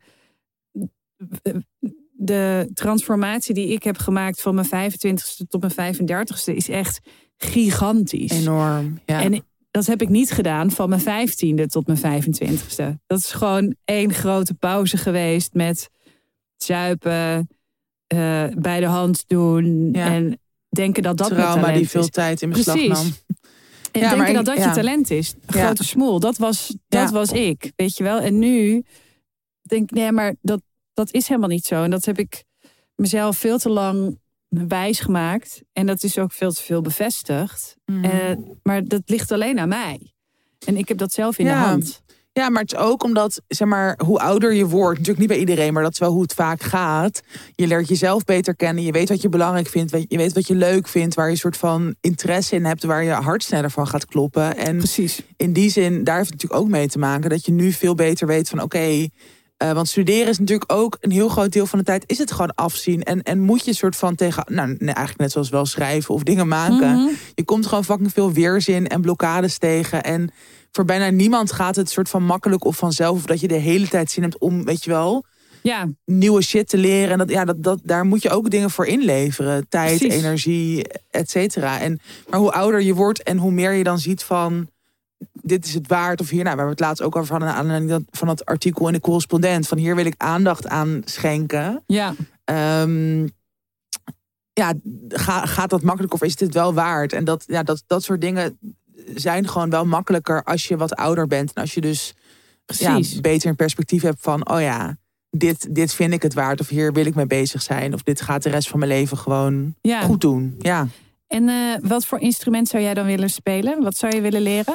C: De transformatie die ik heb gemaakt van mijn vijfentwintigste tot mijn vijfendertigste is echt gigantisch.
D: Enorm, ja.
C: En dat heb ik niet gedaan van mijn vijftiende tot mijn vijfentwintigste. Dat is gewoon één grote pauze geweest met zuipen, uh, bij de hand doen ja. en denken dat dat
D: trauma
C: mijn talent
D: die veel
C: is.
D: tijd in beslag nam.
C: En
D: ja,
C: denken
D: maar
C: dat dat
D: ja.
C: je talent is.
D: Ja.
C: Grote smoel. Dat was, dat ja. was ik. Weet je wel. En nu denk ik, nee, maar dat, dat is helemaal niet zo. En dat heb ik mezelf veel te lang wijs gemaakt. En dat is ook veel te veel bevestigd. Mm. Uh, maar dat ligt alleen aan mij. En ik heb dat zelf in
D: ja.
C: de hand.
D: Ja, maar het is ook omdat, zeg maar, hoe ouder je wordt, natuurlijk niet bij iedereen, maar dat is wel hoe het vaak gaat. Je leert jezelf beter kennen, je weet wat je belangrijk vindt, je weet wat je leuk vindt, waar je een soort van interesse in hebt, waar je hart sneller van gaat kloppen. En
C: precies.
D: In die zin, daar heeft het natuurlijk ook mee te maken, dat je nu veel beter weet van oké, okay, uh, want studeren is natuurlijk ook een heel groot deel van de tijd, is het gewoon afzien. En, en moet je een soort van tegen, nou nee, eigenlijk net zoals wel schrijven of dingen maken. Mm-hmm. Je komt gewoon fucking veel weerzin en blokkades tegen en voor bijna niemand gaat het soort van makkelijk of vanzelf. Of dat je de hele tijd zin hebt om, weet je wel,
C: ja.
D: nieuwe shit te leren. En dat, ja, dat, dat, daar moet je ook dingen voor inleveren. Tijd, precies. Energie, et cetera. En, maar hoe ouder je wordt en hoe meer je dan ziet van, dit is het waard. Of hier, nou, we hebben het laatst ook over van aanleiding van dat artikel in de Correspondent. Van hier wil ik aandacht aan schenken.
C: Ja.
D: Um, ja, ga, gaat dat makkelijk of is dit wel waard? En dat, ja, dat, dat soort dingen zijn gewoon wel makkelijker als je wat ouder bent. En als je dus ja, beter een perspectief hebt van, oh ja, dit, dit vind ik het waard. Of hier wil ik mee bezig zijn. Of dit gaat de rest van mijn leven gewoon ja. goed doen. Ja.
C: En uh, wat voor instrument zou jij dan willen spelen? Wat zou je willen leren?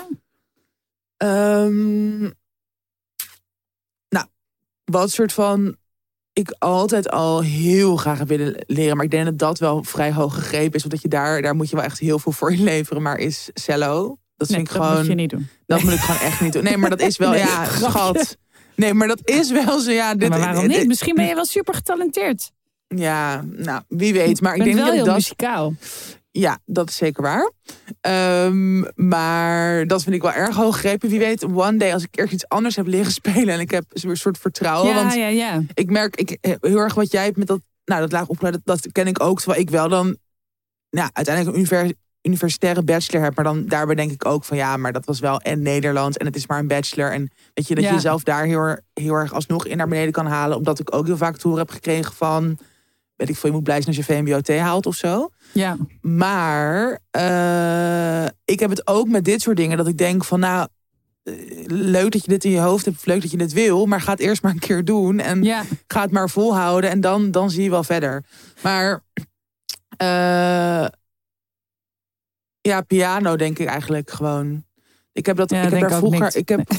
D: Um, nou, wat soort van ik altijd al heel graag heb willen leren. Maar ik denk dat dat wel vrij hoog gegrepen is. Want je daar, daar moet je wel echt heel veel voor inleveren. Maar is cello. Dat
C: nee,
D: vind ik
C: dat
D: gewoon.
C: moet je niet doen.
D: Dat nee. moet ik gewoon echt niet doen. Nee, maar dat is wel, nee, ja, schat. Nee, maar dat is wel zo, ja. Dit,
C: ja maar waarom
D: dit,
C: niet? Misschien ben je wel super getalenteerd.
D: Ja, nou, wie weet. Maar ik, ik
C: ben
D: denk
C: wel
D: dat
C: heel
D: dat,
C: muzikaal.
D: Ja, dat is zeker waar. Um, maar dat vind ik wel erg hoog gegrepen. Wie weet, one day als ik ergens iets anders heb leren spelen en ik heb een soort vertrouwen.
C: Ja,
D: want
C: ja, ja.
D: ik merk ik, heel erg wat jij hebt met dat, nou, dat laag opgeleid, dat, dat ken ik ook. Terwijl ik wel dan, nou, uiteindelijk een univers, universitaire bachelor heb. Maar dan daarbij denk ik ook van ja, maar dat was wel en Nederlands en het is maar een bachelor. En weet je, dat ja. je jezelf daar heel, heel erg alsnog in naar beneden kan halen. Omdat ik ook heel vaak te horen heb gekregen van, weet ik veel, je moet blij zijn als je V M B O T haalt of zo.
C: Ja.
D: Maar uh, ik heb het ook met dit soort dingen dat ik denk van nou, leuk dat je dit in je hoofd hebt, leuk dat je dit wil, maar ga het eerst maar een keer doen en ja. ga het maar volhouden en dan, dan zie je wel verder. Maar uh, ja, piano denk ik eigenlijk gewoon. Ik heb dat,
C: ja,
D: ik heb daar vroeger, niks. ik heb. Nee.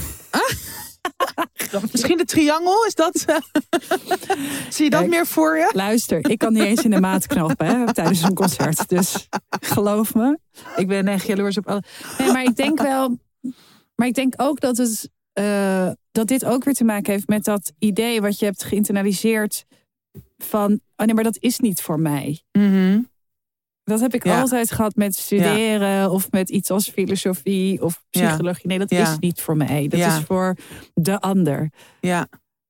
D: Ah? Misschien de triangel, is dat? Zie je dat Kijk, meer voor je?
C: Luister, ik kan niet eens in de maat knappen hè, tijdens een concert. Dus geloof me, ik ben echt jaloers op alle. Nee, maar ik denk wel. Maar ik denk ook dat het uh, dat dit ook weer te maken heeft met dat idee wat je hebt geïnternaliseerd van, oh nee, maar dat is niet voor mij.
D: Mm-hmm.
C: Dat heb ik ja. altijd gehad met studeren ja. of met iets als filosofie of psychologie. Nee, dat ja. is niet voor mij. Dat ja. is voor de ander.
D: Ja.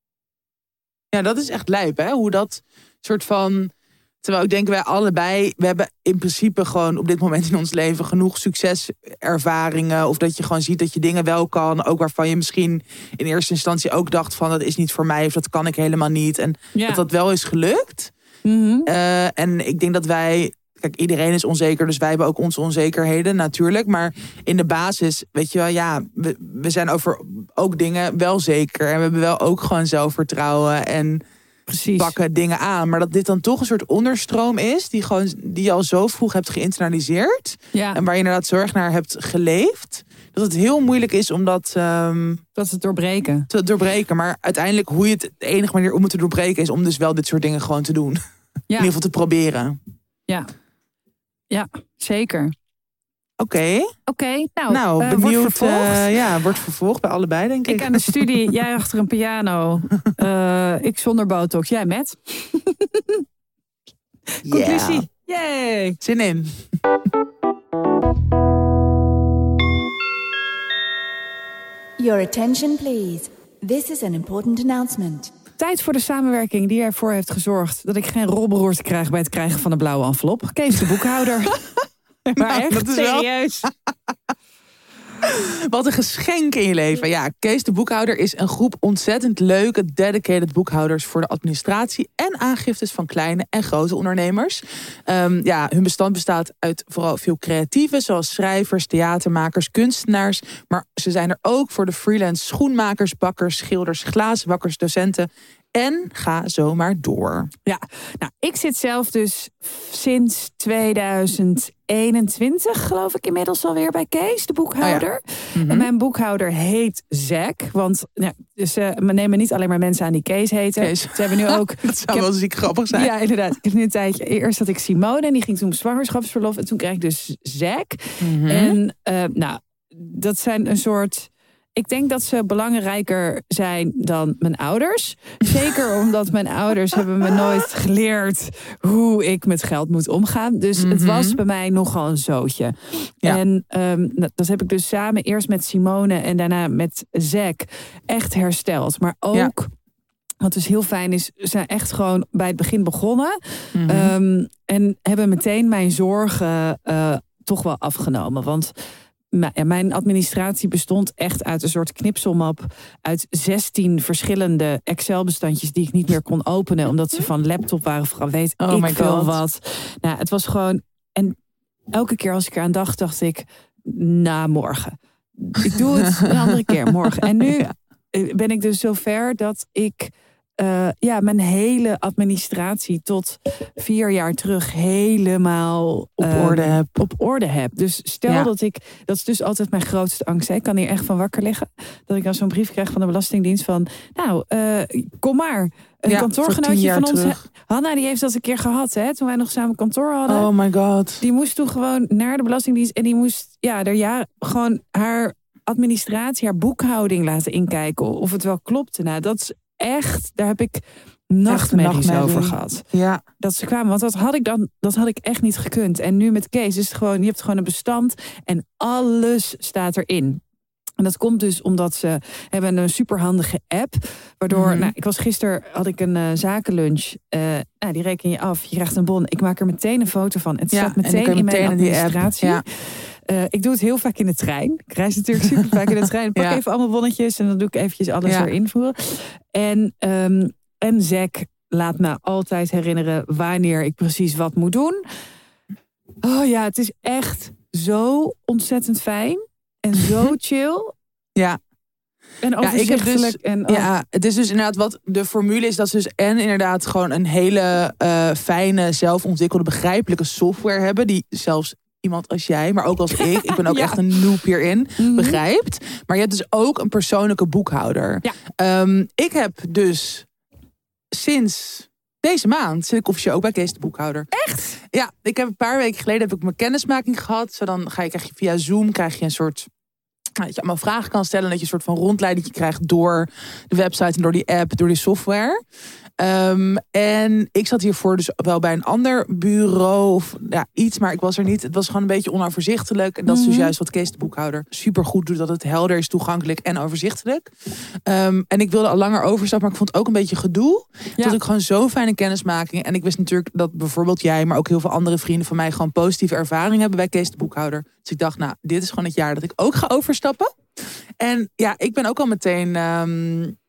D: Ja, dat is echt lijp, hè? Hoe dat soort van. Terwijl ik denk wij allebei, we hebben in principe gewoon op dit moment in ons leven genoeg succeservaringen. Of dat je gewoon ziet dat je dingen wel kan. Ook waarvan je misschien in eerste instantie ook dacht van dat is niet voor mij of dat kan ik helemaal niet. En ja. dat dat wel is gelukt.
C: Mm-hmm.
D: Uh, en ik denk dat wij. Kijk, iedereen is onzeker, dus wij hebben ook onze onzekerheden natuurlijk. Maar in de basis, weet je wel, ja, we, we zijn over ook dingen wel zeker. En we hebben wel ook gewoon zelfvertrouwen. En
C: Precies.
D: pakken dingen aan. Maar dat dit dan toch een soort onderstroom is... die, gewoon, die je al zo vroeg hebt geïnternaliseerd.
C: Ja.
D: En waar je inderdaad zorg naar hebt geleefd. Dat het heel moeilijk is om dat... Um,
C: dat het doorbreken.
D: Te doorbreken. Maar uiteindelijk hoe je het... de enige manier om het te doorbreken... is om dus wel dit soort dingen gewoon te doen. Ja. In ieder geval te proberen.
C: Ja, ja zeker.
D: Oké. Okay.
C: Oké, okay, nou,
D: nou
C: uh,
D: benieuwd,
C: wordt vervolgd.
D: Uh, ja, wordt vervolgd bij allebei, denk ik.
C: Ik aan de studie, jij achter een piano. Uh, ik zonder botox, jij met. Conclusie. Yay.
D: Zin in.
F: Your attention please. This is an important announcement.
C: Tijd voor de samenwerking die ervoor heeft gezorgd... dat ik geen rolberoerte krijg bij het krijgen van een blauwe envelop. Kees de boekhouder. Maar nou, echt, dat is serieus.
D: Wel... Wat een geschenk in je leven. Ja, Kees de boekhouder is een groep ontzettend leuke, dedicated boekhouders... voor de administratie en aangiftes van kleine en grote ondernemers. Um, ja, hun bestand bestaat uit vooral veel creatieven... zoals schrijvers, theatermakers, kunstenaars. Maar ze zijn er ook voor de freelance schoenmakers, bakkers, schilders... glazenbakkers, docenten... En ga zomaar door.
C: Ja, nou, ik zit zelf dus sinds tweeduizend eenentwintig, geloof ik inmiddels alweer bij Kees, de boekhouder. Oh ja. Mm-hmm. En mijn boekhouder heet Zack. Want ja, dus, uh, we nemen niet alleen maar mensen aan die Kees heten.
D: Kees.
C: Ze hebben nu ook...
D: Dat zou wel ziek grappig zijn.
C: Ja, inderdaad. Ik heb nu een tijdje... Eerst had ik Simone en die ging toen op zwangerschapsverlof. En toen kreeg ik dus Zack. Mm-hmm. En uh, nou, dat zijn een soort... Ik denk dat ze belangrijker zijn dan mijn ouders. Zeker omdat mijn ouders hebben me nooit geleerd hoe ik met geld moet omgaan. Dus mm-hmm. het was bij mij nogal een zootje. Ja. En um, dat heb ik dus samen eerst met Simone en daarna met Zack echt hersteld. Maar ook... Ja. Wat dus heel fijn is, we zijn echt gewoon bij het begin begonnen. Mm-hmm. Um, en hebben meteen mijn zorgen uh, toch wel afgenomen. Want... Mijn administratie bestond echt uit een soort knipselmap... uit zestien verschillende Excel-bestandjes die ik niet meer kon openen... omdat ze van laptop waren, van weet
D: oh
C: ik veel wat. Nou, het was gewoon... En elke keer als ik eraan dacht, dacht ik... na morgen. Ik doe het een andere keer, morgen. En nu ja. ben ik dus zover dat ik... Uh, ja, mijn hele administratie tot vier jaar terug helemaal
D: op orde
C: uh,
D: heb.
C: Op orde heb. Dus stel ja. dat ik, dat is dus altijd mijn grootste angst. Hè. Ik kan hier echt van wakker liggen. Dat ik dan zo'n brief krijg van de Belastingdienst van, nou, uh, kom maar. Een ja, kantoorgenootje van ons, terug. Hanna, die heeft dat een keer gehad, hè, toen wij nog samen kantoor hadden.
D: Oh my god.
C: Die moest toen gewoon naar de Belastingdienst en die moest, ja, er ja, gewoon haar administratie, haar boekhouding laten inkijken of het wel klopte. Nou, dat is echt, daar heb ik nachtmerries over gehad.
D: Ja.
C: Dat ze kwamen, want dat had ik dan, dat had ik echt niet gekund. En nu met Kees is het gewoon, je hebt gewoon een bestand en alles staat erin. En dat komt dus omdat ze hebben een superhandige app. Waardoor, mm-hmm. nou, ik was gisteren, had ik een uh, zakenlunch. Uh, nou, die reken je af, je krijgt een bon. Ik maak er meteen een foto van. Het ja, staat meteen in mijn administratie. Ja. Uh, ik doe het heel vaak in de trein. Ik reis natuurlijk super vaak in de trein. Ik pak ja. even allemaal bonnetjes en dan doe ik eventjes alles ja. erin voeren. En, um, en Zack laat me altijd herinneren wanneer ik precies wat moet doen. Oh ja, het is echt zo ontzettend fijn. En zo chill.
D: Ja.
C: En overzichtelijk.
D: Ja, dus,
C: en, oh.
D: ja, het is dus inderdaad wat de formule is. Dat ze dus en inderdaad gewoon een hele uh, fijne, zelfontwikkelde, begrijpelijke software hebben. Die zelfs iemand als jij, maar ook als ik. Ik ben ook ja. echt een noob hierin. Mm-hmm. Begrijpt. Maar je hebt dus ook een persoonlijke boekhouder. Ja. Um, ik heb dus sinds... Deze maand zit ik officieel ook bij Kees de boekhouder.
C: Echt?
D: Ja, ik heb een paar weken geleden heb ik mijn kennismaking gehad. Zo dan ga je, krijg je via Zoom krijg je een soort... Nou, dat je allemaal vragen kan stellen. Dat je een soort van rondleiding krijgt door de website en door die app, door die software. Um, en ik zat hiervoor dus wel bij een ander bureau of ja, iets, maar ik was er niet. Het was gewoon een beetje onoverzichtelijk. En dat is dus juist wat Kees de boekhouder super goed doet. Dat het helder is, toegankelijk en overzichtelijk. Um, en ik wilde al langer overstappen, maar ik vond het ook een beetje gedoe. Ja. Dat ik gewoon zo'n fijne kennismaking. En ik wist natuurlijk dat bijvoorbeeld jij, maar ook heel veel andere vrienden van mij gewoon positieve ervaring hebben bij Kees de boekhouder. Dus ik dacht, nou, dit is gewoon het jaar dat ik ook ga overstappen. En ja, ik ben ook al meteen... Um,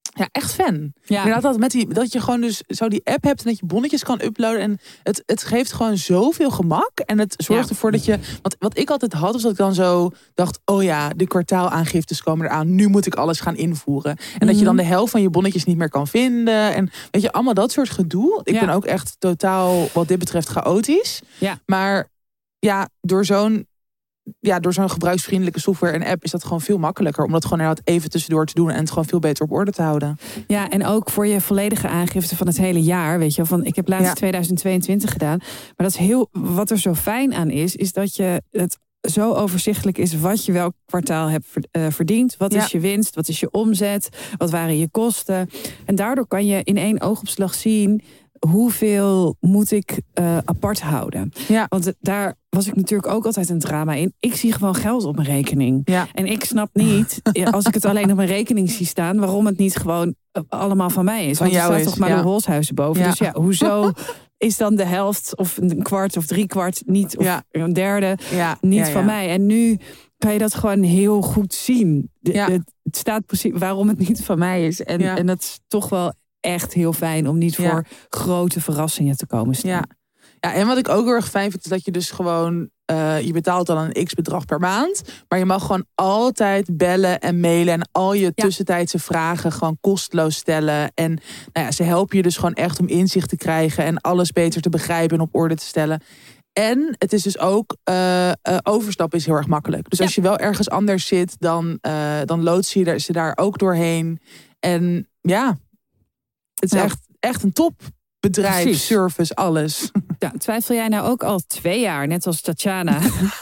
D: Ja, echt fan.
C: Ja.
D: Inderdaad, dat, met die, dat je gewoon dus zo die app hebt en dat je bonnetjes kan uploaden. En het, het geeft gewoon zoveel gemak. En het zorgt
C: Ja.
D: ervoor dat je... Want wat ik altijd had, was dat ik dan zo dacht... oh ja, de kwartaalaangiftes komen eraan. Nu moet ik alles gaan invoeren. En
C: Mm-hmm.
D: dat je dan de helft van je bonnetjes niet meer kan vinden. En weet je, allemaal dat soort gedoe. Ik
C: Ja.
D: ben ook echt totaal, wat dit betreft, chaotisch.
C: Ja.
D: Maar ja, door zo'n... Ja, door zo'n gebruiksvriendelijke software en app is dat gewoon veel makkelijker. Om dat gewoon inderdaad even tussendoor te doen en het gewoon veel beter op orde te houden.
C: Ja, en ook voor je volledige aangifte van het hele jaar. Weet je wel, van ik heb laatst
D: Ja.
C: tweeduizend tweeëntwintig gedaan. Maar dat is heel, wat er zo fijn aan is, is dat je het zo overzichtelijk is wat je welk kwartaal hebt verdiend. Wat
D: Ja.
C: is je winst? Wat is je omzet? Wat waren je kosten? En daardoor kan je in één oogopslag zien hoeveel moet ik uh, apart houden.
D: Ja.
C: Want daar was ik natuurlijk ook altijd een drama in. Ik zie gewoon geld op mijn rekening.
D: Ja.
C: En ik snap niet, als ik het alleen op mijn rekening zie staan, waarom het niet gewoon allemaal van mij is.
D: Van
C: Want er
D: jou
C: staat
D: is,
C: toch maar
D: ja.
C: de Holshuizen boven.
D: Ja.
C: Dus ja, hoezo is dan de helft of een kwart of drie kwart niet, of
D: Ja.
C: een derde
D: Ja.
C: niet
D: Ja, ja.
C: van mij. En nu kan je dat gewoon heel goed zien. De,
D: Ja.
C: het, het staat precies waarom het niet van mij is. En,
D: Ja.
C: en dat is toch wel echt heel fijn om niet
D: Ja.
C: voor grote verrassingen te komen staan.
D: Ja. Ja, en wat ik ook heel erg fijn vind, is dat je dus gewoon... Uh, je betaalt dan een x-bedrag per maand. Maar je mag gewoon altijd bellen en mailen. En al je
C: Ja.
D: tussentijdse vragen gewoon kosteloos stellen. En nou ja, ze helpen je dus gewoon echt om inzicht te krijgen. En alles beter te begrijpen en op orde te stellen. En het is dus ook, uh, uh, overstappen is heel erg makkelijk. Dus
C: Ja.
D: als je wel ergens anders zit, dan, uh, dan loodsen je ze daar ook doorheen. En ja, het is
C: Ja.
D: echt, echt een top bedrijf,
C: Precies.
D: service, alles.
C: Ja, twijfel jij nou ook al twee jaar, net als Tatjana,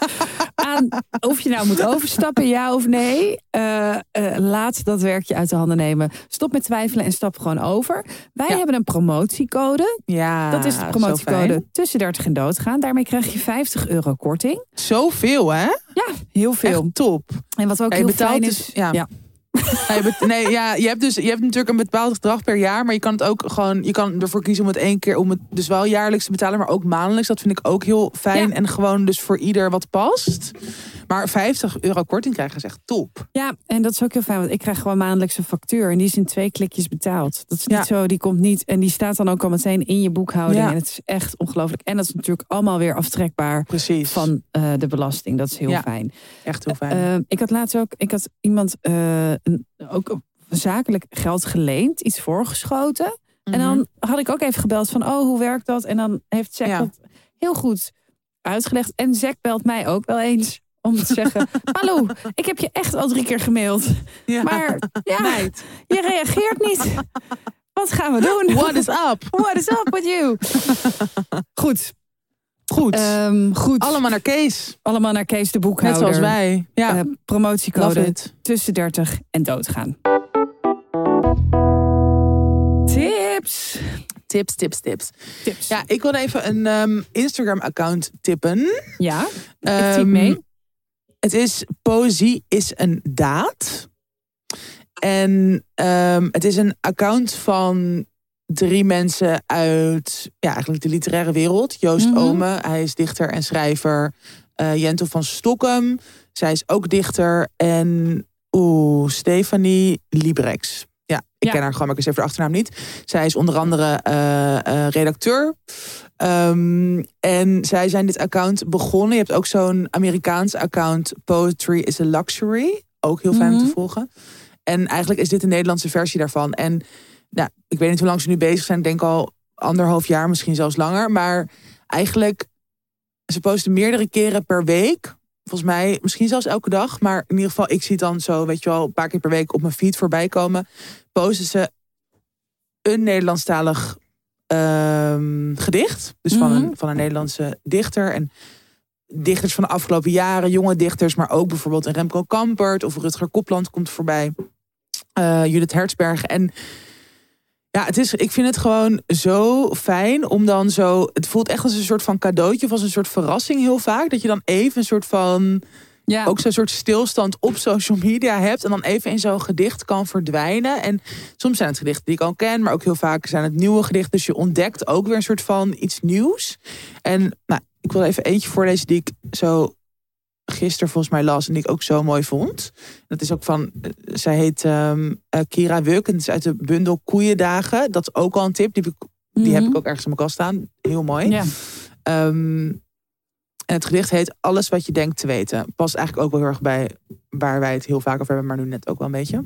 C: aan of je nou moet overstappen, ja of nee? Uh, uh, laat dat werkje uit de handen nemen. Stop met twijfelen en stap gewoon over. Wij
D: Ja.
C: hebben een promotiecode.
D: Ja,
C: Dat is de
D: zo
C: promotiecode
D: fijn.
C: tussen dertig en doodgaan. Daarmee krijg je vijftig euro korting.
D: Zoveel, hè?
C: Ja, heel veel.
D: Echt top.
C: En wat ook
D: Ja, je
C: heel
D: betaalt
C: fijn
D: dus-
C: is...
D: ja.
C: ja.
D: Nee, bet- nee, ja, je hebt dus je hebt natuurlijk een bepaald bedrag per jaar, maar je kan het ook gewoon, je kan ervoor kiezen om het één keer, om het dus wel jaarlijks te betalen, maar ook maandelijks. Dat vind ik ook heel fijn
C: Ja.
D: en gewoon dus voor ieder wat past. Maar vijftig euro korting krijgen is echt top.
C: Ja, en dat is ook heel fijn, want ik krijg gewoon maandelijks een factuur en die is in twee klikjes betaald. Dat is niet
D: Ja.
C: zo, die komt niet en die staat dan ook al meteen in je boekhouding.
D: Ja.
C: En het is echt ongelooflijk. En dat is natuurlijk allemaal weer aftrekbaar
D: Precies.
C: van uh, de belasting. Dat is heel
D: Ja.
C: fijn.
D: Echt heel fijn.
C: Uh, ik had laatst ook, ik had iemand uh, een, ook zakelijk geld geleend, iets voorgeschoten.
D: Mhm.
C: En dan had ik ook even gebeld van, oh, hoe werkt dat? En dan heeft Zack
D: Ja.
C: dat heel goed uitgelegd. En Zack belt mij ook wel eens om te zeggen, hallo, ik heb je echt al drie keer gemaild.
D: Ja.
C: Maar ja,
D: Meid.
C: je reageert niet. Wat gaan we doen?
D: What is up?
C: What is up with you? Goed.
D: Goed.
C: Um, goed.
D: Allemaal naar Kees.
C: Allemaal naar Kees de
D: Net
C: boekhouder.
D: zoals wij. Ja.
C: Uh,
D: Love
C: promotiecode
D: it.
C: tussen dertig en doodgaan. Tips.
D: Tips, tips, tips.
C: Tips.
D: Ja, ik wil even een um, Instagram-account tippen.
C: Ja, ik
D: Um,
C: typ mee.
D: Het is Poëzie is een daad. En um, het is een account van drie mensen uit ja, eigenlijk de literaire wereld. Joost
C: Mhm.
D: Ome, hij is dichter en schrijver. Uh, Jentel van Stokkem, zij is ook dichter. En oeh, Stefanie Librex. Ja, ik
C: Ja.
D: ken haar gewoon, maar ik eens even de achternaam niet. Zij is onder andere uh, uh, redacteur. Um, en zij zijn dit account begonnen. Je hebt ook zo'n Amerikaans account, Poetry is a Luxury. Ook heel fijn om
C: Mhm.
D: te volgen. En eigenlijk is dit een Nederlandse versie daarvan. En nou, ik weet niet hoe lang ze nu bezig zijn. Ik denk al anderhalf jaar, misschien zelfs langer. Maar eigenlijk, ze posten meerdere keren per week. Volgens mij, misschien zelfs elke dag. Maar in ieder geval, ik zie het dan zo, weet je wel, een paar keer per week op mijn feed voorbij komen. Posten ze een Nederlandstalig um, gedicht. Dus van,
C: Mhm.
D: een, van een Nederlandse dichter. En dichters van de afgelopen jaren, jonge dichters. Maar ook bijvoorbeeld een Remco Kampert of Rutger Kopland komt voorbij. Uh, Judith Hertzberg. En ja, het is, ik vind het gewoon zo fijn om dan zo... Het voelt echt als een soort van cadeautje of als een soort verrassing heel vaak. Dat je dan even een soort van...
C: Ja.
D: ook zo'n soort stilstand op social media hebt. En dan even in zo'n gedicht kan verdwijnen. En soms zijn het gedichten die ik al ken. Maar ook heel vaak zijn het nieuwe gedichten. Dus je ontdekt ook weer een soort van iets nieuws. En nou, ik wil even eentje voorlezen die ik zo gisteren volgens mij las en die ik ook zo mooi vond. Dat is ook van, zij heet um, uh, Kira Wuk en het is uit de bundel Koeiendagen. Dat is ook al een tip, die heb ik, die mm-hmm. heb ik ook ergens in mijn kast staan. Heel mooi.
C: Ja.
D: Um, en het gedicht heet Alles wat je denkt te weten. Past eigenlijk ook wel heel erg bij waar wij het heel vaak over hebben, maar nu net ook wel een beetje.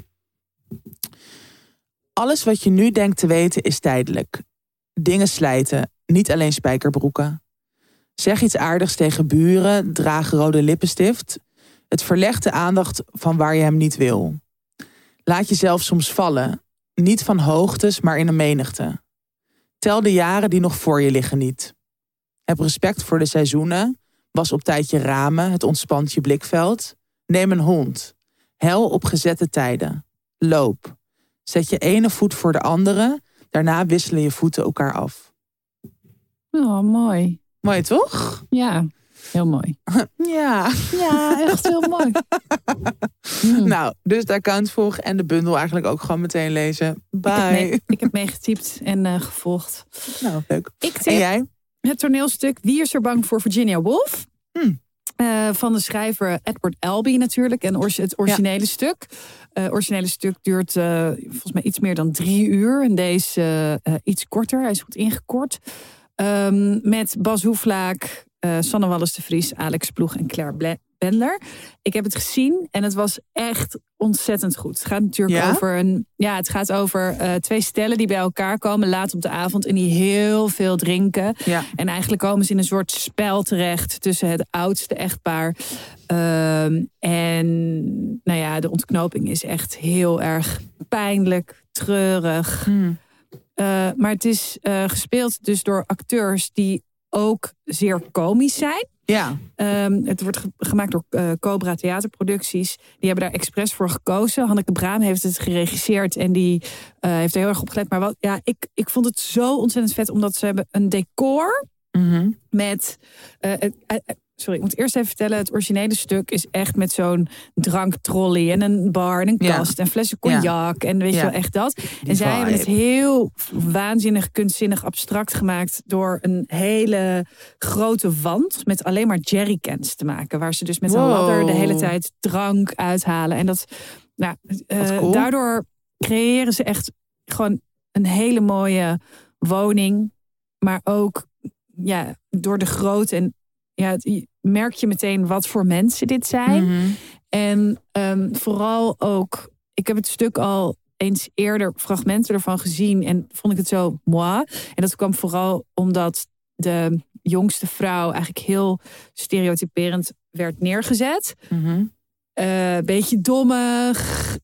D: Alles wat je nu denkt te weten is tijdelijk. Dingen slijten, niet alleen spijkerbroeken. Zeg iets aardigs tegen buren, draag rode lippenstift. Het verlegt de aandacht van waar je hem niet wil. Laat jezelf soms vallen, niet van hoogtes, maar in een menigte. Tel de jaren die nog voor je liggen niet. Heb respect voor de seizoenen. Was op tijd je ramen, het ontspant je blikveld. Neem een hond. Hel op gezette tijden. Loop. Zet je ene voet voor de andere. Daarna wisselen je voeten elkaar af.
C: Oh, mooi.
D: Mooi, toch?
C: Ja, heel mooi.
D: Ja.
C: Ja, echt heel mooi. Mm.
D: Nou, dus de account volgen en de bundel eigenlijk ook gewoon meteen lezen. Bye.
C: Ik heb, mee, ik heb meegetypt en uh, gevolgd.
D: Nou, leuk.
C: Ik
D: en jij?
C: Het toneelstuk Wie is er bang voor Virginia Woolf?
D: Hmm.
C: Uh, van de schrijver Edward Albee natuurlijk. En het originele ja. stuk. Het uh, originele stuk duurt uh, volgens mij iets meer dan drie uur. En deze uh, uh, iets korter. Hij is goed ingekort. Um, met Bas Hoeflaak, uh, Sanne Wallis de Vries, Alex Ploeg en Claire Ble- Bendler. Ik heb het gezien en het was echt ontzettend goed. Het gaat natuurlijk ja? over een, ja, het gaat over uh, twee stellen die bij elkaar komen laat op de avond en die heel veel drinken.
D: Ja.
C: En eigenlijk komen ze in een soort spel terecht tussen het oudste echtpaar. Um, en nou ja, de ontknoping is echt heel erg pijnlijk, treurig.
D: Hmm.
C: Uh, maar het is uh, gespeeld dus door acteurs die ook zeer komisch zijn.
D: Ja.
C: Um, het wordt ge- gemaakt door uh, Cobra Theaterproducties. Die hebben daar expres voor gekozen. Hanneke Braam heeft het geregisseerd en die uh, heeft er heel erg op gelet. Maar wat, ja, ik, ik vond het zo ontzettend vet, omdat ze hebben een decor
D: mm-hmm.
C: met... Uh, uh, uh, Sorry, ik moet eerst even vertellen. Het originele stuk is echt met zo'n dranktrolley en een bar en een kast ja. en flessen cognac ja. en weet ja. je wel, echt dat. Die en zij vibe. hebben het heel waanzinnig, kunstzinnig, abstract gemaakt door een hele grote wand met alleen maar jerrycans te maken, waar ze dus met wow. een ladder de hele tijd drank uithalen. En dat, nou, uh, cool. daardoor creëren ze echt gewoon een hele mooie woning, maar ook ja, door de grootte en ja, merk je meteen wat voor mensen dit zijn.
D: Mm-hmm.
C: En um, vooral ook, ik heb het stuk al eens eerder fragmenten ervan gezien en vond ik het zo moi. En dat kwam vooral omdat de jongste vrouw eigenlijk heel stereotyperend werd neergezet.
D: Mm-hmm.
C: Uh, beetje dommig,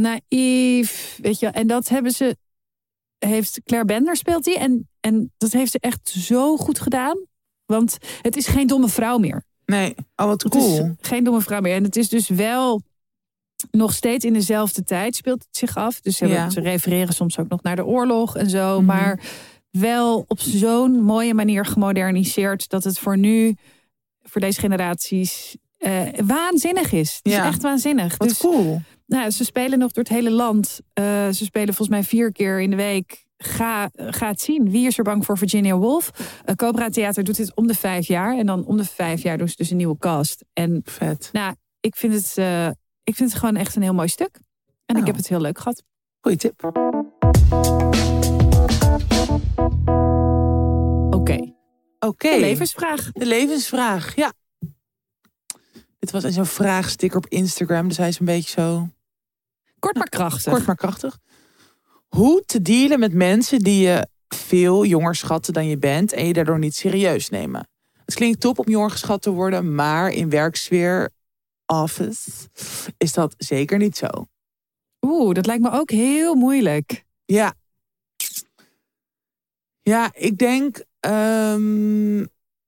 C: naïef, weet je. En dat hebben ze, heeft Claire Bendler speelt die en, en dat heeft ze echt zo goed gedaan. Want het is geen domme vrouw meer.
D: Nee, oh wat cool.
C: Het is geen domme vrouw meer. En het is dus wel nog steeds in dezelfde tijd speelt het zich af. Dus ze, ja. hebben, ze refereren soms ook nog naar de oorlog en zo. Mm-hmm. Maar wel op zo'n mooie manier gemoderniseerd dat het voor nu, voor deze generaties, uh, waanzinnig is. Het ja. is echt waanzinnig.
D: Wat
C: dus,
D: cool.
C: Nou, ze spelen nog door het hele land. Uh, ze spelen volgens mij vier keer in de week. Ga, ga het zien. Wie is er bang voor Virginia Woolf? Uh, Cobra Theater doet dit om de vijf jaar. En dan om de vijf jaar doen ze dus een nieuwe cast. En
D: vet.
C: Nou, ik vind het, uh, ik vind het gewoon echt een heel mooi stuk. En nou. ik heb het heel leuk gehad.
D: Goeie tip.
C: Oké. Okay.
D: Oké. Okay.
C: De levensvraag.
D: De levensvraag, ja. Dit was zo'n vraagsticker op Instagram. Dus hij is een beetje zo...
C: Kort maar krachtig.
D: Kort maar krachtig. Hoe te dealen met mensen die je veel jonger schatten dan je bent en je daardoor niet serieus nemen. Het klinkt top om jonger geschat te worden, maar in werksfeer, office, is dat zeker niet zo.
C: Oeh, dat lijkt me ook heel moeilijk.
D: Ja. Ja, ik denk um,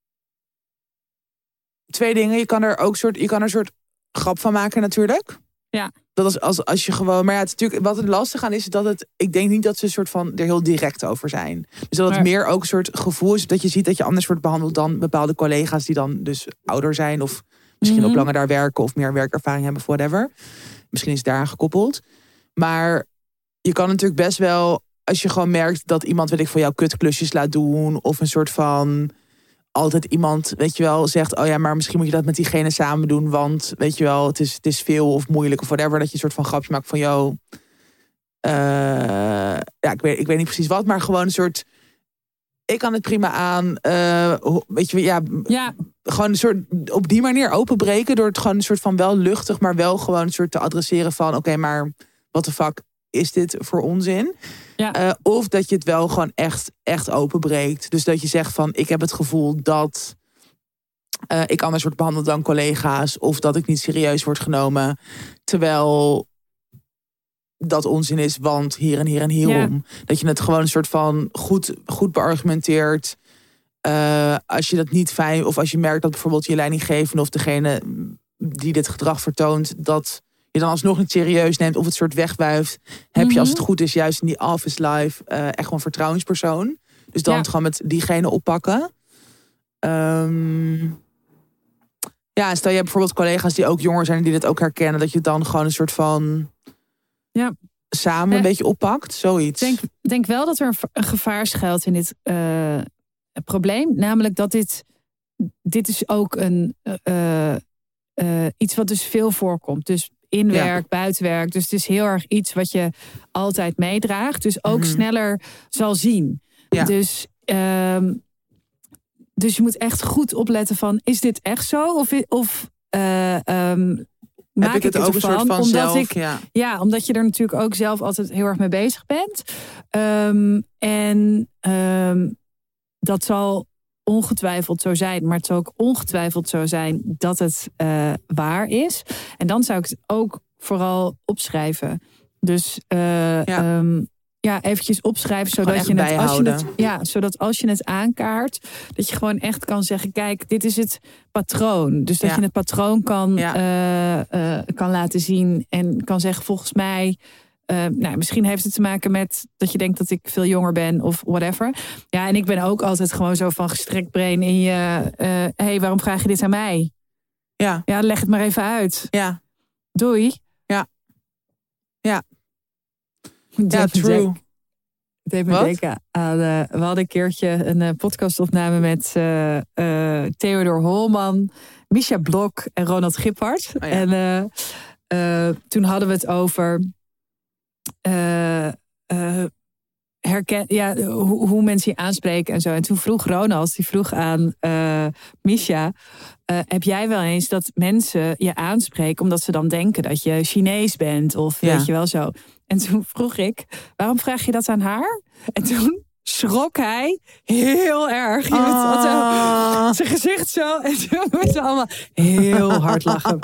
D: twee dingen. Je kan er ook soort, je kan er een soort grap van maken natuurlijk.
C: Ja.
D: Dat is als, als je gewoon... Maar ja, het is natuurlijk, wat het lastig aan is, dat het... Ik denk niet dat ze een soort van er heel direct over zijn. Dus dat het maar, meer ook een soort gevoel is dat je ziet dat je anders wordt behandeld dan bepaalde collega's die dan dus ouder zijn of misschien mm-hmm. ook langer daar werken of meer werkervaring hebben of whatever. Misschien is het daaraan gekoppeld. Maar je kan natuurlijk best wel, als je gewoon merkt dat iemand, weet ik, voor jou kutklusjes laat doen of een soort van altijd iemand, weet je wel, zegt... oh ja, maar misschien moet je dat met diegene samen doen... want, weet je wel, het is, het is veel of moeilijk of whatever... dat je een soort van grapje maakt van, yo... Uh, ja, ik weet, ik weet niet precies wat, maar gewoon een soort... ik kan het prima aan, uh, weet je, ja,
C: ja...
D: gewoon een soort op die manier openbreken... door het gewoon een soort van wel luchtig... maar wel gewoon een soort te adresseren van... oké, okay, maar wat de fuck is dit voor onzin?
C: Ja.
D: Uh, of dat je het wel gewoon echt, echt openbreekt. Dus dat je zegt van, ik heb het gevoel dat... Uh, ik anders word behandeld dan collega's... of dat ik niet serieus word genomen... terwijl... dat onzin is, want hier en hier en hierom. Ja. Dat je het gewoon een soort van goed, goed beargumenteert. Uh, als je dat niet fijn... of als je merkt dat bijvoorbeeld je leidinggevende... of degene die dit gedrag vertoont... dat je dan alsnog niet serieus neemt... of het soort wegwuift... heb je als het goed is juist in die office life... Uh, echt gewoon vertrouwenspersoon. Dus dan ja. het gewoon met diegene oppakken. Um, ja, stel je hebt bijvoorbeeld collega's die ook jonger zijn... en die dit ook herkennen... dat je dan gewoon een soort van...
C: ja.
D: samen een eh, beetje oppakt, zoiets.
C: Ik denk, denk wel dat er een gevaar schuilt in dit uh, probleem. Namelijk dat dit... dit is ook een uh, uh, iets wat dus veel voorkomt. Dus inwerk, ja. buitenwerk. Dus het is heel erg iets wat je altijd meedraagt. Dus ook mm-hmm. sneller zal zien. Ja. Dus, um, dus je moet echt goed opletten van... is dit echt zo? Of... of uh, um, Maak
D: Heb ik het, het ook ervan, een soort van
C: omdat
D: zelf,
C: ik,
D: ja.
C: ja, omdat je er natuurlijk ook zelf altijd heel erg mee bezig bent. Um, en um, dat zal ongetwijfeld zo zijn. Maar het zal ook ongetwijfeld zo zijn dat het uh, waar is. En dan zou ik het ook vooral opschrijven. Dus uh, ja. Um, ja, eventjes opschrijven, zodat je, het, als je het, ja, zodat als je het aankaart, dat je gewoon echt kan zeggen, kijk, dit is het patroon. Dus dat ja. je het patroon kan, ja. uh, uh, kan laten zien en kan zeggen, volgens mij, uh, nou, misschien heeft het te maken met dat je denkt dat ik veel jonger ben of whatever. Ja, en ik ben ook altijd gewoon zo van gestrekt brain in je, uh, hé, hey, waarom vraag je dit aan mij?
D: Ja.
C: Ja, leg het maar even uit.
D: Ja.
C: Doei.
D: Ja. Ja.
C: Ja, true. Het heeft me denken aan... Uh, we hadden een keertje een uh, podcastopname met uh, uh, Theodor Holman, Misha Blok en Ronald Giphart. Oh ja. En uh, uh, toen hadden we het over... Uh, uh, herken, ja, hoe, hoe mensen je aanspreken en zo. En toen vroeg Ronald, die vroeg aan uh, Misha... Uh, heb jij wel eens dat mensen je aanspreken... omdat ze dan denken dat je Chinees bent of ja. weet je wel zo... En toen vroeg ik, waarom vraag je dat aan haar? En toen schrok hij heel erg. Je oh. weet, zijn gezicht zo. En toen moesten we allemaal heel hard lachen.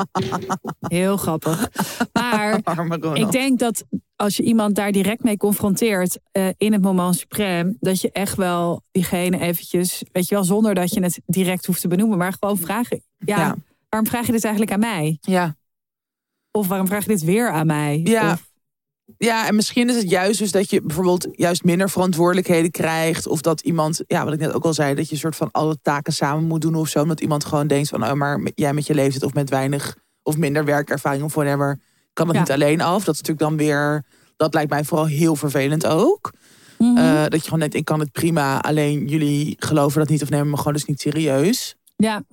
C: Heel grappig. Maar ik denk dat als je iemand daar direct mee confronteert... Uh, in het moment suprême... dat je echt wel diegene eventjes... weet je wel, zonder dat je het direct hoeft te benoemen... maar gewoon vragen. Ja, ja. Waarom vraag je dit eigenlijk aan mij?
D: Ja.
C: Of waarom vraag je dit weer aan mij?
D: Ja.
C: Of,
D: Ja, en misschien is het juist dus dat je bijvoorbeeld juist minder verantwoordelijkheden krijgt. Of dat iemand, ja, wat ik net ook al zei, dat je soort van alle taken samen moet doen of zo. Omdat iemand gewoon denkt van, oh, maar jij met je leeftijd of met weinig of minder werkervaring of whatever, kan het ja. niet alleen af. Dat is natuurlijk dan weer, dat lijkt mij vooral heel vervelend ook. Mm-hmm. Uh, dat je gewoon denkt, ik kan het prima, alleen jullie geloven dat niet of nemen me gewoon dus niet serieus.
C: Ja.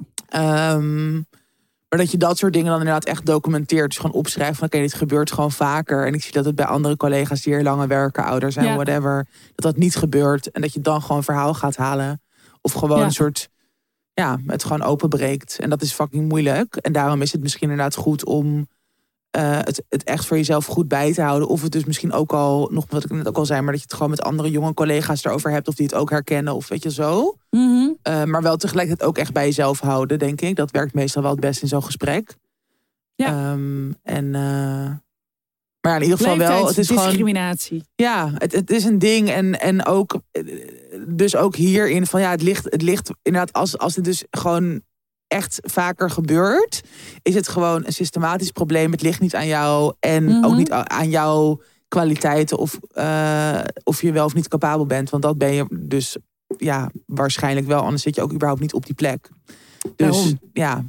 D: Um, Maar dat je dat soort dingen dan inderdaad echt documenteert. Dus gewoon opschrijft van oké, okay, dit gebeurt gewoon vaker. En ik zie dat het bij andere collega's die hier langer werken, ouder zijn, ja. whatever. Dat dat niet gebeurt. En dat je dan gewoon een verhaal gaat halen. Of gewoon ja. een soort, ja, het gewoon openbreekt. En dat is fucking moeilijk. En daarom is het misschien inderdaad goed om uh, het, het echt voor jezelf goed bij te houden. Of het dus misschien ook al, nog wat ik net ook al zei, maar dat je het gewoon met andere jonge collega's erover hebt. Of die het ook herkennen. Of weet je zo.
C: Mm-hmm.
D: Uh, maar wel tegelijkertijd ook echt bij jezelf houden, denk ik. Dat werkt meestal wel het best in zo'n gesprek.
C: Ja.
D: Um, en, uh, maar ja, in ieder geval wel. Het is
C: discriminatie.
D: Gewoon, ja, het, het is een ding. En, en ook, dus ook hierin van ja, het ligt, het ligt inderdaad, als, als het dus gewoon echt vaker gebeurt, is het gewoon een systematisch probleem. Het ligt niet aan jou en mm-hmm. ook niet aan jouw kwaliteiten of, uh, of je wel of niet capabel bent. Want dat ben je dus ja, waarschijnlijk wel. Anders zit je ook überhaupt niet op die plek. Dus Waarom? ja,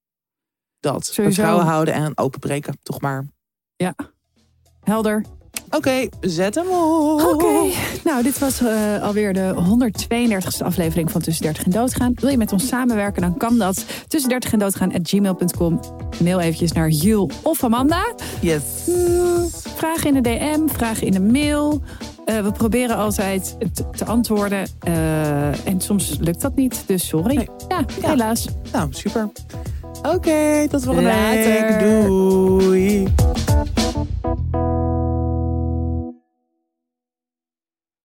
D: dat. Sowieso. Vertrouwen houden en openbreken, toch maar.
C: Ja, helder.
D: Oké, okay, zet hem op.
C: Oké, okay. Nou, dit was uh, alweer de honderdtweeëndertigste aflevering van Tussen dertig en Doodgaan. Wil je met ons samenwerken, dan kan dat. tussen dertig en doodgaan at gmail punt com. Mail eventjes naar Jul of Amanda.
D: Yes.
C: Mm, vragen in de D M, vragen in de mail. Uh, we proberen altijd te, te antwoorden. Uh, en soms lukt dat niet, dus sorry. Nee. Ja, ja, helaas.
D: Nou, super. Oké, okay, tot volgende
C: week.
D: Doei.